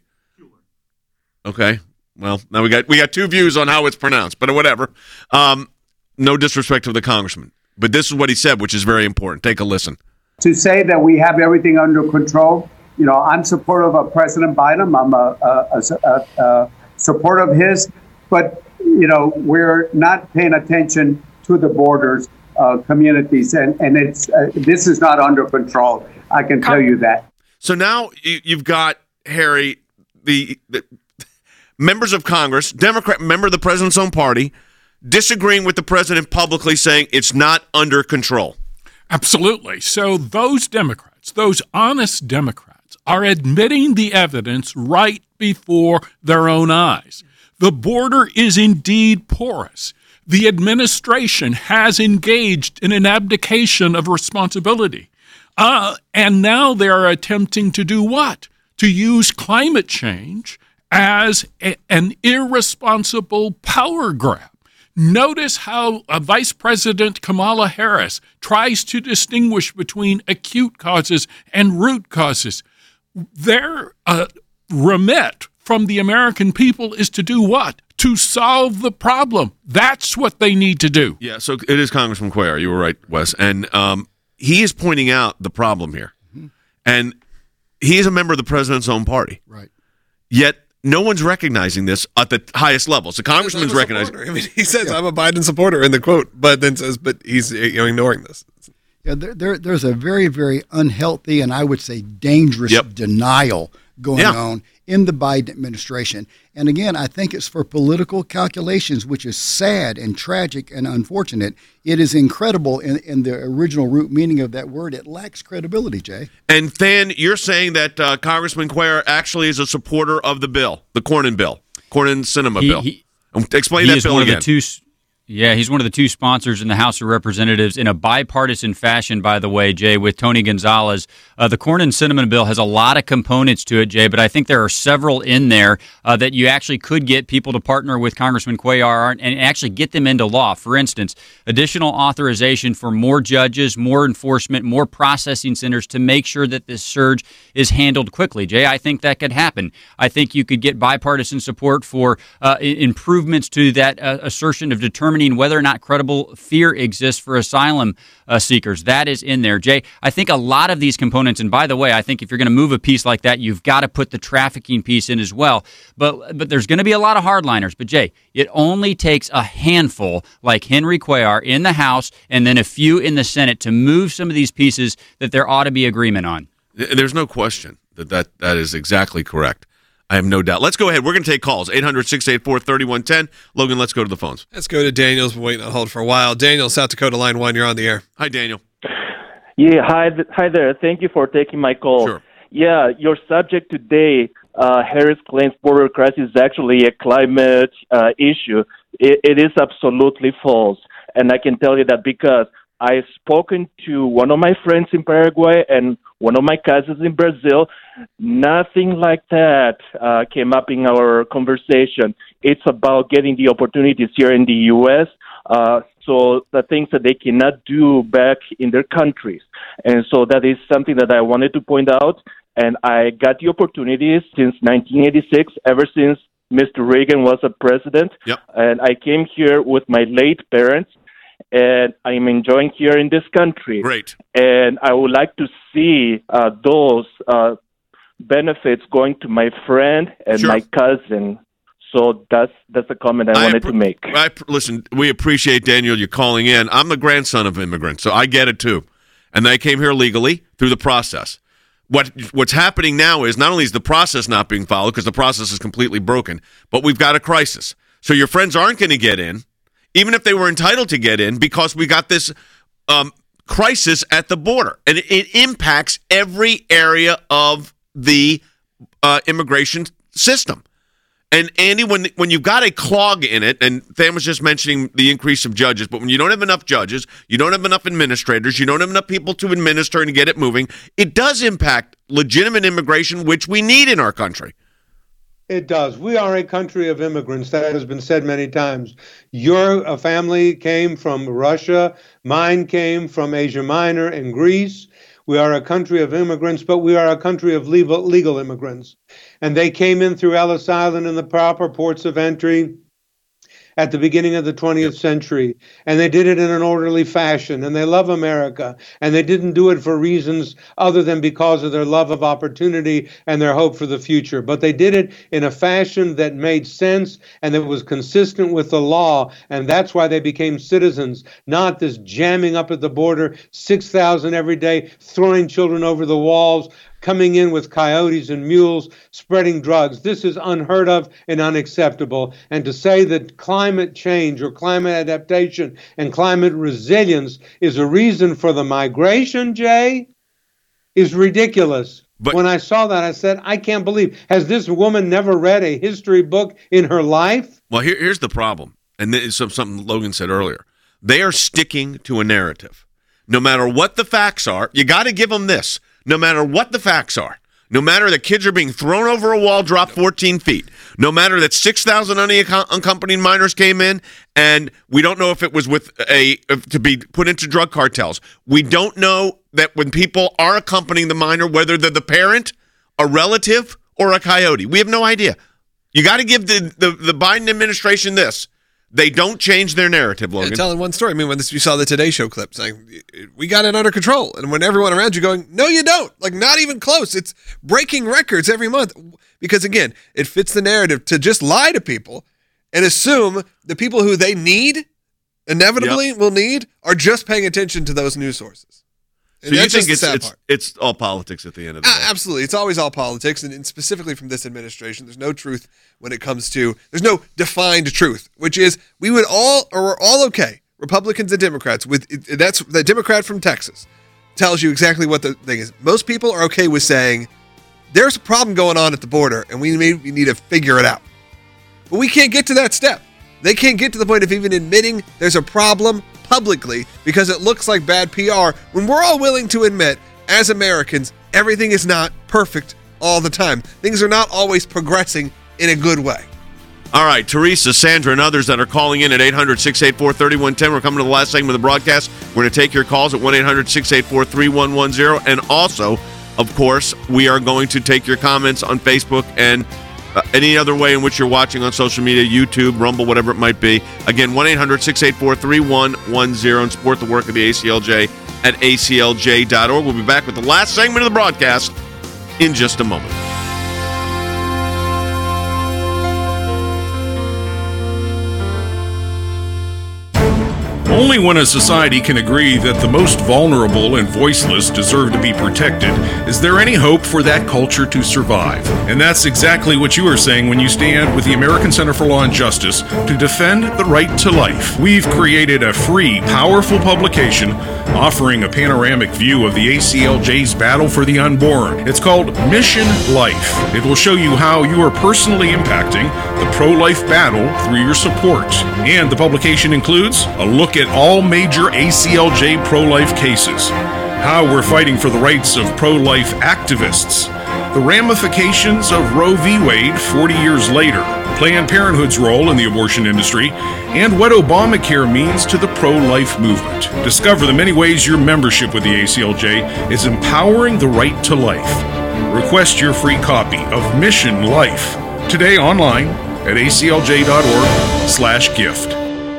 Speaker 1: Okay. Well, now we got we got two views on how it's pronounced, but whatever. Um, no disrespect to the congressman, but this is what he said, which is very important. Take a listen.
Speaker 14: To say that we have everything under control, you know, I'm supportive of President Biden. I'm a, a, a, a supporter of his, but, you know, we're not paying attention to the borders uh, communities, and, and it's uh, this is not under control. I can tell you that.
Speaker 1: So now you, you've got, Harry, the, the members of Congress, Democrat, member of the president's own party, disagreeing with the president publicly, saying it's not under control.
Speaker 10: Absolutely. So those Democrats, those honest Democrats, are admitting the evidence right before their own eyes. The border is indeed porous. The administration has engaged in an abdication of responsibility. Uh, and now they are attempting to do what? To use climate change as a, an irresponsible power grab. Notice how uh, Vice President Kamala Harris tries to distinguish between acute causes and root causes. Their uh, remit from the American people is to do what? To solve the problem. That's what they need to do.
Speaker 1: Yeah, so it is Congressman Cuellar. You were right, Wes. And um, he is pointing out the problem here. Mm-hmm. And he is a member of the president's own party.
Speaker 5: Right.
Speaker 1: Yet no one's recognizing this at the highest levels. The congressman's recognizing.
Speaker 11: I mean, he says, yeah. I'm a Biden supporter in the quote, but then says, but he's you know, ignoring this.
Speaker 5: Yeah, there, there, there's a very, very unhealthy and I would say dangerous yep. denial going yeah. on in the Biden administration. And again, I think it's for political calculations, which is sad and tragic and unfortunate. It is incredible in, in the original root meaning of that word. It lacks credibility, Jay.
Speaker 1: And Than, you're saying that uh, Congressman Cuellar actually is a supporter of the bill, the Cornyn bill, Cornyn-Sinema bill.
Speaker 6: He,
Speaker 1: Explain
Speaker 6: he
Speaker 1: that
Speaker 6: is
Speaker 1: bill
Speaker 6: one
Speaker 1: again.
Speaker 6: Of the two, Yeah, he's one of the two sponsors in the House of Representatives in a bipartisan fashion, by the way, Jay, with Tony Gonzalez. Uh, the Cornyn-Sinema bill has a lot of components to it, Jay, but I think there are several in there uh, that you actually could get people to partner with Congressman Cuellar and actually get them into law. For instance, additional authorization for more judges, more enforcement, more processing centers to make sure that this surge is handled quickly. Jay, I think that could happen. I think you could get bipartisan support for uh, improvements to that uh, assertion of determining whether or not credible fear exists for asylum uh, seekers. That is in there, Jay. I think a lot of these components, and by the way, I think if you're going to move a piece like that, you've got to put the trafficking piece in as well. But but there's going to be a lot of hardliners. But Jay, it only takes a handful like Henry Cuellar in the House and then a few in the Senate to move some of these pieces that there ought to be agreement on.
Speaker 1: There's no question that that, that is exactly correct. I have no doubt. Let's go ahead. We're going to take calls. eight hundred, six eight four, three one one zero. Logan, let's go to the phones.
Speaker 11: Let's go to Daniel's been waiting on hold for a while. Daniel, South Dakota, line one. You're on the air.
Speaker 1: Hi, Daniel.
Speaker 15: Yeah, hi, th- hi there. Thank you for taking my call.
Speaker 1: Sure.
Speaker 15: Yeah, your subject today, uh, Harris claims border crisis is actually a climate uh, issue. It, it is absolutely false. And I can tell you that because I've spoken to one of my friends in Paraguay and one of my cousins in Brazil. Nothing like that uh, came up in our conversation. It's about getting the opportunities here in the U S, uh, so the things that they cannot do back in their countries. And so that is something that I wanted to point out. And I got the opportunities since nineteen eighty-six, ever since Mister Reagan was a president.
Speaker 1: Yep.
Speaker 15: And I came here with my late parents. And I'm enjoying here in this country.
Speaker 1: Great.
Speaker 15: And I would like to see uh, those uh, benefits going to my friend and
Speaker 1: Sure.
Speaker 15: my cousin. So that's that's a comment I,
Speaker 1: I
Speaker 15: wanted
Speaker 1: appre-
Speaker 15: to make.
Speaker 1: I, listen, we appreciate, Daniel, you calling in. I'm the grandson of immigrants, so I get it too. And they came here legally through the process. What What's happening now is not only is the process not being followed because the process is completely broken, but we've got a crisis. So your friends aren't going to get in, even if they were entitled to get in, because we got this um, crisis at the border. And it, it impacts every area of the uh, immigration system. And, Andy, when when you've got a clog in it, and Than was just mentioning the increase of judges, but when you don't have enough judges, you don't have enough administrators, you don't have enough people to administer and get it moving, it does impact legitimate immigration, which we need in our country.
Speaker 4: It does. We are a country of immigrants. That has been said many times. Your a family came from Russia. Mine came from Asia Minor and Greece. We are a country of immigrants, but we are a country of legal, legal immigrants. And they came in through Ellis Island in the proper ports of entry at the beginning of the twentieth century, and they did it in an orderly fashion, and they love America, and they didn't do it for reasons other than because of their love of opportunity and their hope for the future. But they did it in a fashion that made sense and that was consistent with the law, and that's why they became citizens, not this jamming up at the border, six thousand every day, throwing children over the walls, coming in with coyotes and mules, spreading drugs. This is unheard of and unacceptable. And to say that climate change or climate adaptation and climate resilience is a reason for the migration, Jay, is ridiculous. But when I saw that, I said, I can't believe. Has this woman never read a history book in her life?
Speaker 1: Well, here, here's the problem. And this is something Logan said earlier. They are sticking to a narrative. No matter what the facts are, you got to give them this. No matter what the facts are, no matter that kids are being thrown over a wall, dropped fourteen feet, no matter that six thousand unaccompanied minors came in, and we don't know if it was with a to be put into drug cartels. We don't know that when people are accompanying the minor, whether they're the parent, a relative, or a coyote. We have no idea. You got to give the, the, the Biden administration this. They don't change their narrative, Logan.
Speaker 11: Yeah, telling one story. I mean, when this, you saw the Today Show clip saying, we got it under control. And when everyone around you going, no, you don't. Like, not even close. It's breaking records every month. Because, again, it fits the narrative to just lie to people and assume the people who they need, inevitably yep. will need, are just paying attention to those news sources.
Speaker 1: So you think it's, it's, it's all politics at the end of the day?
Speaker 11: Uh, absolutely. It's always all politics, and, and specifically from this administration, there's no truth when it comes to, there's no defined truth, which is we would all, or we're all okay, Republicans and Democrats, with that's the Democrat from Texas tells you exactly what the thing is. Most people are okay with saying, there's a problem going on at the border, and we, may, we need to figure it out. But we can't get to that step. They can't get to the point of even admitting there's a problem publicly because it looks like bad P R when we're all willing to admit, as Americans, everything is not perfect all the time. Things are not always progressing in a good way.
Speaker 1: All right, Teresa, Sandra, and others that are calling in at eight hundred, six eight four, three one one zero. We're coming to the last segment of the broadcast. We're going to take your calls at one eight hundred, six eight four, three one one zero. And also, of course, we are going to take your comments on Facebook and Uh, any other way in which you're watching on social media, YouTube, Rumble, whatever it might be. Again, one eight hundred, six eight four, three one one zero, and support the work of the A C L J at A C L J dot org. We'll be back with the last segment of the broadcast in just a moment.
Speaker 7: Only when a society can agree that the most vulnerable and voiceless deserve to be protected is there any hope for that culture to survive. And that's exactly what you are saying when you stand with the American Center for Law and Justice to defend the right to life. We've created a free, powerful publication offering a panoramic view of the A C L J's battle for the unborn. It's called Mission Life. It will show you how you are personally impacting the pro-life battle through your support. And the publication includes a look at all major A C L J pro-life cases, how we're fighting for the rights of pro-life activists, the ramifications of Roe v. Wade forty years later, Planned Parenthood's role in the abortion industry, and what Obamacare means to the pro-life movement. Discover the many ways your membership with the A C L J is empowering the right to life. Request your free copy of Mission Life today online at A C L J dot org slash gift.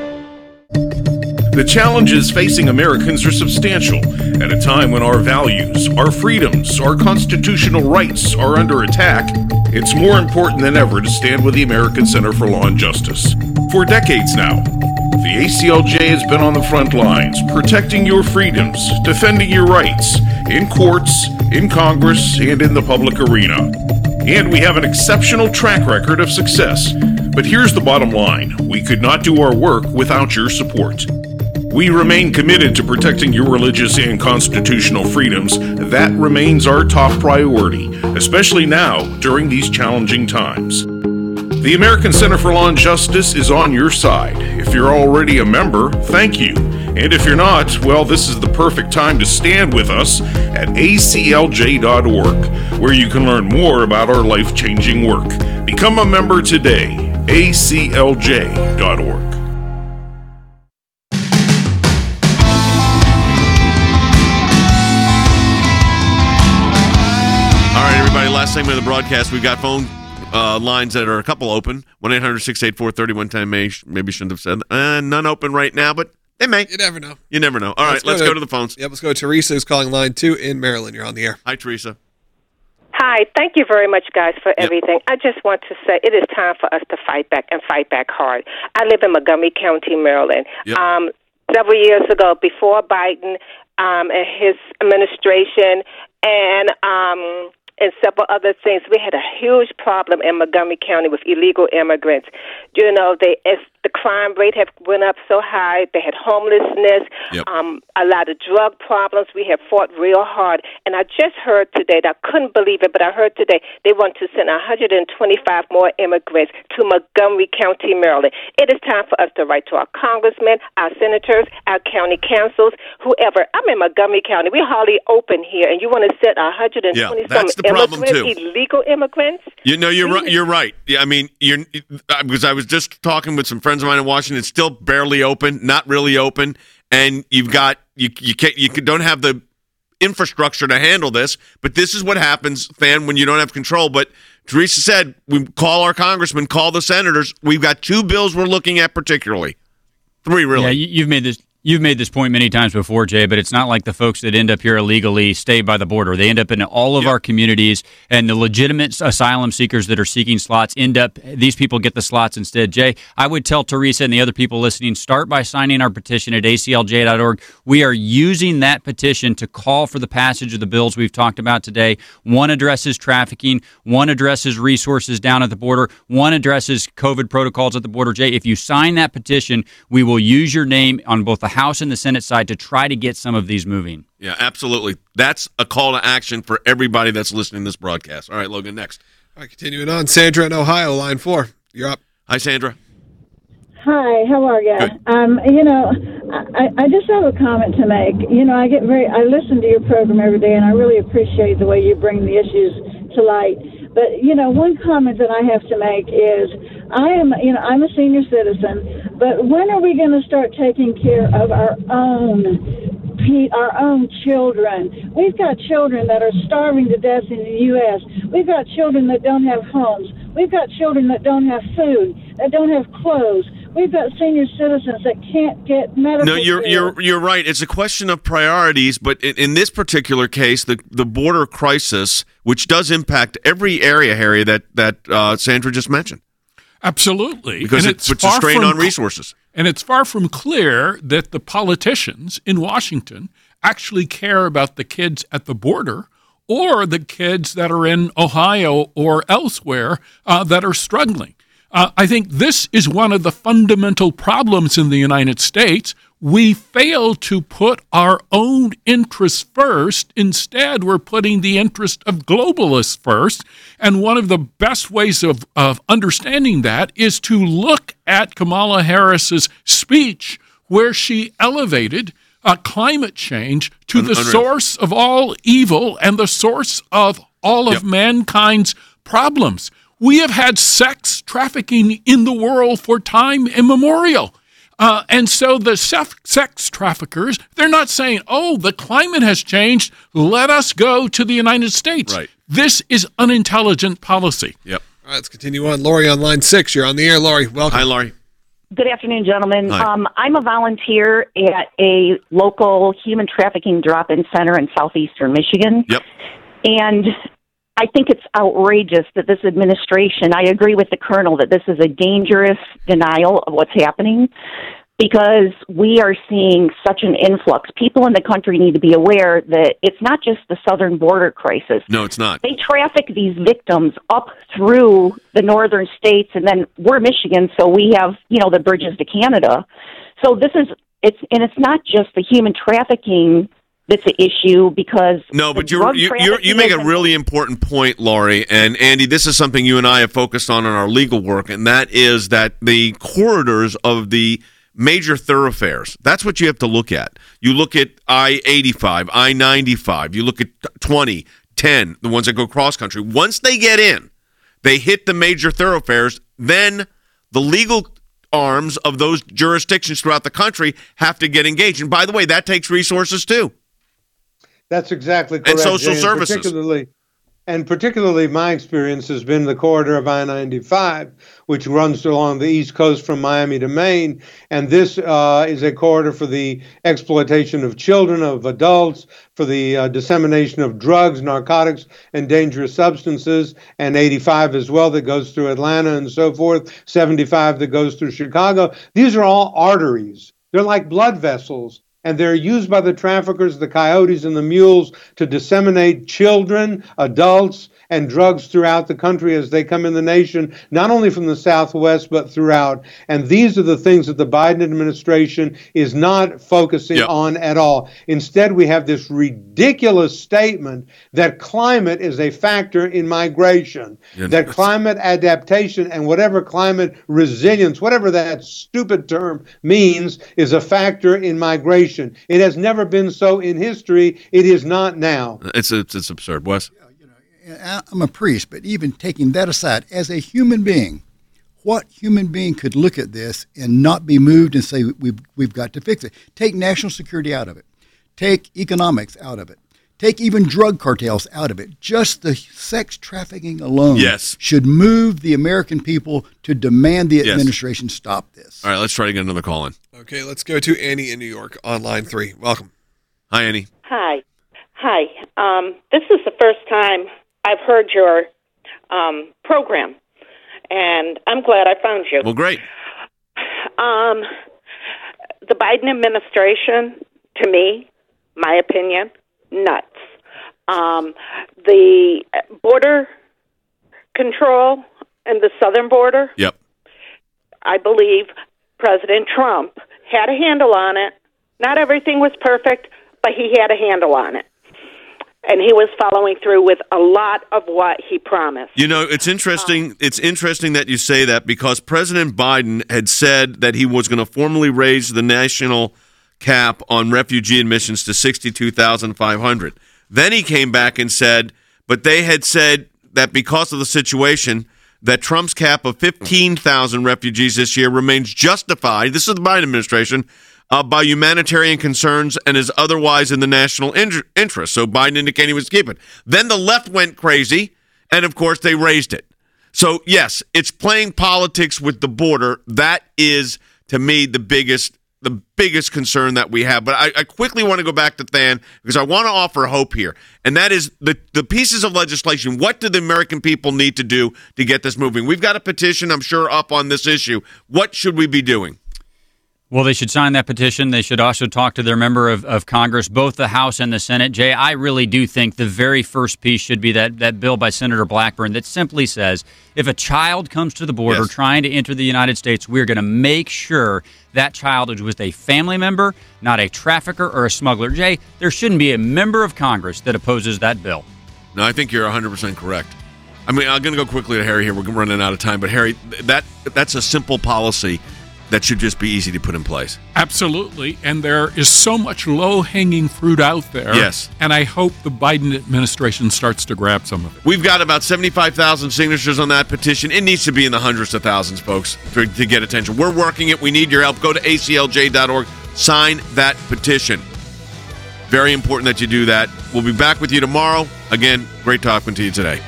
Speaker 7: The challenges facing Americans are substantial at a time when our values, our freedoms, our constitutional rights are under attack. It's more important than ever to stand with the American Center for Law and Justice. For decades now, the A C L J has been on the front lines, protecting your freedoms, defending your rights, in courts, in Congress, and in the public arena. And we have an exceptional track record of success. But here's the bottom line. We could not do our work without your support. We remain committed to protecting your religious and constitutional freedoms. That remains our top priority, especially now during these challenging times. The American Center for Law and Justice is on your side. If you're already a member, thank you. And if you're not, well, this is the perfect time to stand with us at A C L J dot org, where you can learn more about our life-changing work. Become a member today. A C L J dot org.
Speaker 1: All right, everybody, last segment of the broadcast. We've got phone uh, lines that are a couple open. one eight hundred six eight four three one one zero. May, maybe shouldn't have said uh, none open right now, but they may.
Speaker 11: You never know.
Speaker 1: You never know. All right, let's, let's go, to, go to the phones.
Speaker 11: Yep, let's go to Teresa, who's calling line two in Maryland. You're on the air.
Speaker 1: Hi, Teresa.
Speaker 16: Hi, thank you very much, guys, for everything. Yep. I just want to say it is time for us to fight back and fight back hard. I live in Montgomery County, Maryland. Yep. Um, several years ago, before Biden um, and his administration and um, and several other things, we had a huge problem in Montgomery County with illegal immigrants. You know, they it's, the crime rate have went up so high. They had homelessness, yep. um, a lot of drug problems. We have fought real hard. And I just heard today, that I couldn't believe it, but I heard today they want to send one hundred twenty-five more immigrants to Montgomery County, Maryland. It is time for us to write to our congressmen, our senators, our county councils, whoever. I'm in Montgomery County. We're hardly open here, and you want to send one hundred twenty
Speaker 1: yeah, that's
Speaker 16: some
Speaker 1: the problem
Speaker 16: immigrants,
Speaker 1: too.
Speaker 16: illegal immigrants?
Speaker 1: You know, you're right. You're right. Yeah, I mean, you're because I was just talking with some friends of mine in Washington. It's still barely open, not really open, and you've got you you can't you don't have the infrastructure to handle this. But this is what happens, Fan, when you don't have control. But Teresa said, we call our congressmen, call the senators. We've got two bills we're looking at particularly, three really.
Speaker 6: Yeah, you've made this. You've made this point many times before, Jay, but it's not like the folks that end up here illegally stay by the border. They end up in all of yep. our communities, and the legitimate asylum seekers that are seeking slots end up, these people get the slots instead. Jay, I would tell Teresa and the other people listening, start by signing our petition at A C L J dot org. We are using that petition to call for the passage of the bills we've talked about today. One addresses trafficking, one addresses resources down at the border, one addresses COVID protocols at the border. Jay, if you sign that petition, we will use your name on both the House and the Senate side to try to get some of these moving.
Speaker 1: Yeah, absolutely. That's a call to action for everybody that's listening to this broadcast. All right, Logan, next.
Speaker 11: All right, continuing on. Sandra in Ohio, line four. You're up.
Speaker 1: Hi, Sandra.
Speaker 17: Hi, how are you? Um, you know, I, I just have a comment to make. You know, I get very, I listen to your program every day, and I really appreciate the way you bring the issues to light. But, you know, one comment that I have to make is I am, you know, I'm a senior citizen, but when are we going to start taking care of our own our own children? We've got children that are starving to death in the U S We've got children that don't have homes. We've got children that don't have food, that don't have clothes. We've got senior citizens that can't get medical
Speaker 1: No, you're
Speaker 17: care.
Speaker 1: you're you're right. It's a question of priorities, but in, in this particular case, the the border crisis, which does impact every area, Harry, that that uh, Sandra just mentioned.
Speaker 10: Absolutely,
Speaker 1: because
Speaker 10: and
Speaker 1: it puts a strain on resources.
Speaker 10: And it's far from clear that the politicians in Washington actually care about the kids at the border or the kids that are in Ohio or elsewhere uh, that are struggling. Uh, I think this is one of the fundamental problems in the United States. We fail to put our own interests first. Instead, we're putting the interest of globalists first. And one of the best ways of, of understanding that is to look at Kamala Harris's speech where she elevated uh, climate change to the Unreal. source of all evil and the source of all of yep. mankind's problems. We have had sex trafficking in the world for time immemorial. Uh, and so the sex traffickers, they're not saying, oh, the climate has changed, let us go to the United States.
Speaker 1: Right.
Speaker 10: This is unintelligent policy.
Speaker 1: Yep.
Speaker 11: All right, let's continue on. Lori on line six. You're on the air, Lori. Welcome.
Speaker 1: Hi, Lori.
Speaker 18: Good afternoon, gentlemen.
Speaker 1: Hi.
Speaker 18: Um, I'm a volunteer at a local human trafficking drop-in center in southeastern Michigan.
Speaker 1: Yep.
Speaker 18: And I think it's outrageous that this administration, I agree with the colonel that this is a dangerous denial of what's happening because we are seeing such an influx. People in the country need to be aware that it's not just the southern border crisis.
Speaker 1: No, it's not.
Speaker 18: They traffic these victims up through the northern states, and then we're Michigan, so we have, you know, the bridges to Canada. So this is, it's, and it's not just the human trafficking that's an issue because
Speaker 1: no, but you you you you make a really important point, Laurie, and Andy. This is something you and I have focused on in our legal work, and that is that the corridors of the major thoroughfares. That's what you have to look at. You look at I eighty-five, I ninety-five. You look at twenty, ten, the ones that go cross country. Once they get in, They hit the major thoroughfares. Then the legal arms of those jurisdictions throughout the country have to get engaged. And by the way, that takes resources too.
Speaker 4: That's exactly correct.
Speaker 1: And social
Speaker 4: Jay,
Speaker 1: services.
Speaker 4: And particularly, and particularly my experience has been the corridor of I ninety-five, which runs along the East Coast from Miami to Maine. And this uh, is a corridor for the exploitation of children, of adults, for the uh, dissemination of drugs, narcotics, and dangerous substances, and eighty-five as well that goes through Atlanta and so forth, seventy-five that goes through Chicago. These are all arteries. They're like blood vessels. And they're used by the traffickers, the coyotes, and the mules to disseminate children, adults, and drugs throughout the country as they come in the nation, not only from the Southwest, but throughout. And these are the things that the Biden administration is not focusing yep. on at all. Instead, we have this ridiculous statement that climate is a factor in migration, yeah, that climate adaptation and whatever climate resilience, whatever that stupid term means, is a factor in migration. It has never been so in history. It is not now.
Speaker 1: It's it's, it's absurd, Wes.
Speaker 5: I'm a priest, but even taking that aside, as a human being, what human being could look at this and not be moved and say, we've, we've got to fix it? Take national security out of it. Take economics out of it. Take even drug cartels out of it. Just the sex trafficking alone
Speaker 1: yes.
Speaker 5: should move the American people to demand the
Speaker 1: yes.
Speaker 5: administration stop this.
Speaker 1: All right, let's try to get another call in.
Speaker 11: Okay, let's go to Annie in New York on line three. Welcome.
Speaker 1: Hi, Annie.
Speaker 19: Hi. Hi. Um, this is the first time I've heard your um, program, and I'm glad I found you.
Speaker 1: Well, great.
Speaker 19: Um, the Biden administration, to me, my opinion, nuts. Um, the border control and the southern border,
Speaker 1: yep.
Speaker 19: I believe President Trump had a handle on it. Not everything was perfect, but he had a handle on it. And he was following through with a lot of what he promised.
Speaker 1: You know, it's interesting. Um, it's interesting that you say that because President Biden had said that he was going to formally raise the national cap on refugee admissions to sixty-two thousand five hundred. Then he came back and said, but they had said that because of the situation, that Trump's cap of fifteen thousand refugees this year remains justified. This is the Biden administration. Uh, by humanitarian concerns and is otherwise in the national in- interest. So Biden indicated he was keeping it. Then the left went crazy, and of course they raised it. So yes, it's playing politics with the border. That is, to me, the biggest the biggest concern that we have. But I, I quickly want to go back to Than because I want to offer hope here, and that is the the pieces of legislation. What do the American people need to do to get this moving? We've got a petition, I'm sure, up on this issue. What should we be doing?
Speaker 6: Well, they should sign that petition. They should also talk to their member of, of Congress, both the House and the Senate. Jay, I really do think the very first piece should be that, that bill by Senator Blackburn that simply says if a child comes to the border yes. trying to enter the United States, we're going to make sure that child is with a family member, not a trafficker or a smuggler. Jay, there shouldn't be a member of Congress that opposes that bill.
Speaker 1: No, I think you're one hundred percent correct. I mean, I'm going to go quickly to Harry here. We're running out of time. But, Harry, that that's a simple policy that should just be easy to put in place.
Speaker 10: Absolutely. And there is so much low-hanging fruit out there.
Speaker 1: Yes.
Speaker 10: And I hope the Biden administration starts to grab some of it.
Speaker 1: We've got about seventy-five thousand signatures on that petition. It needs to be in the hundreds of thousands, folks, to, to get attention. We're working it. We need your help. Go to A C L J dot org. Sign that petition. Very important that you do that. We'll be back with you tomorrow. Again, great talking to you today.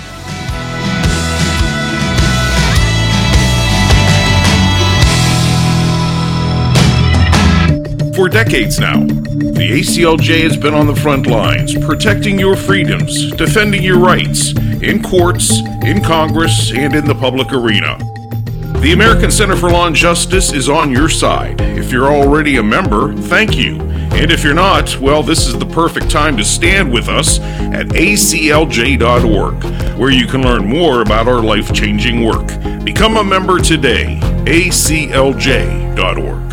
Speaker 7: For decades now, the A C L J has been on the front lines, protecting your freedoms, defending your rights, in courts, in Congress, and in the public arena. The American Center for Law and Justice is on your side. If you're already a member, thank you. And if you're not, well, this is the perfect time to stand with us at A C L J dot org, where you can learn more about our life-changing work. Become a member today, A C L J dot org.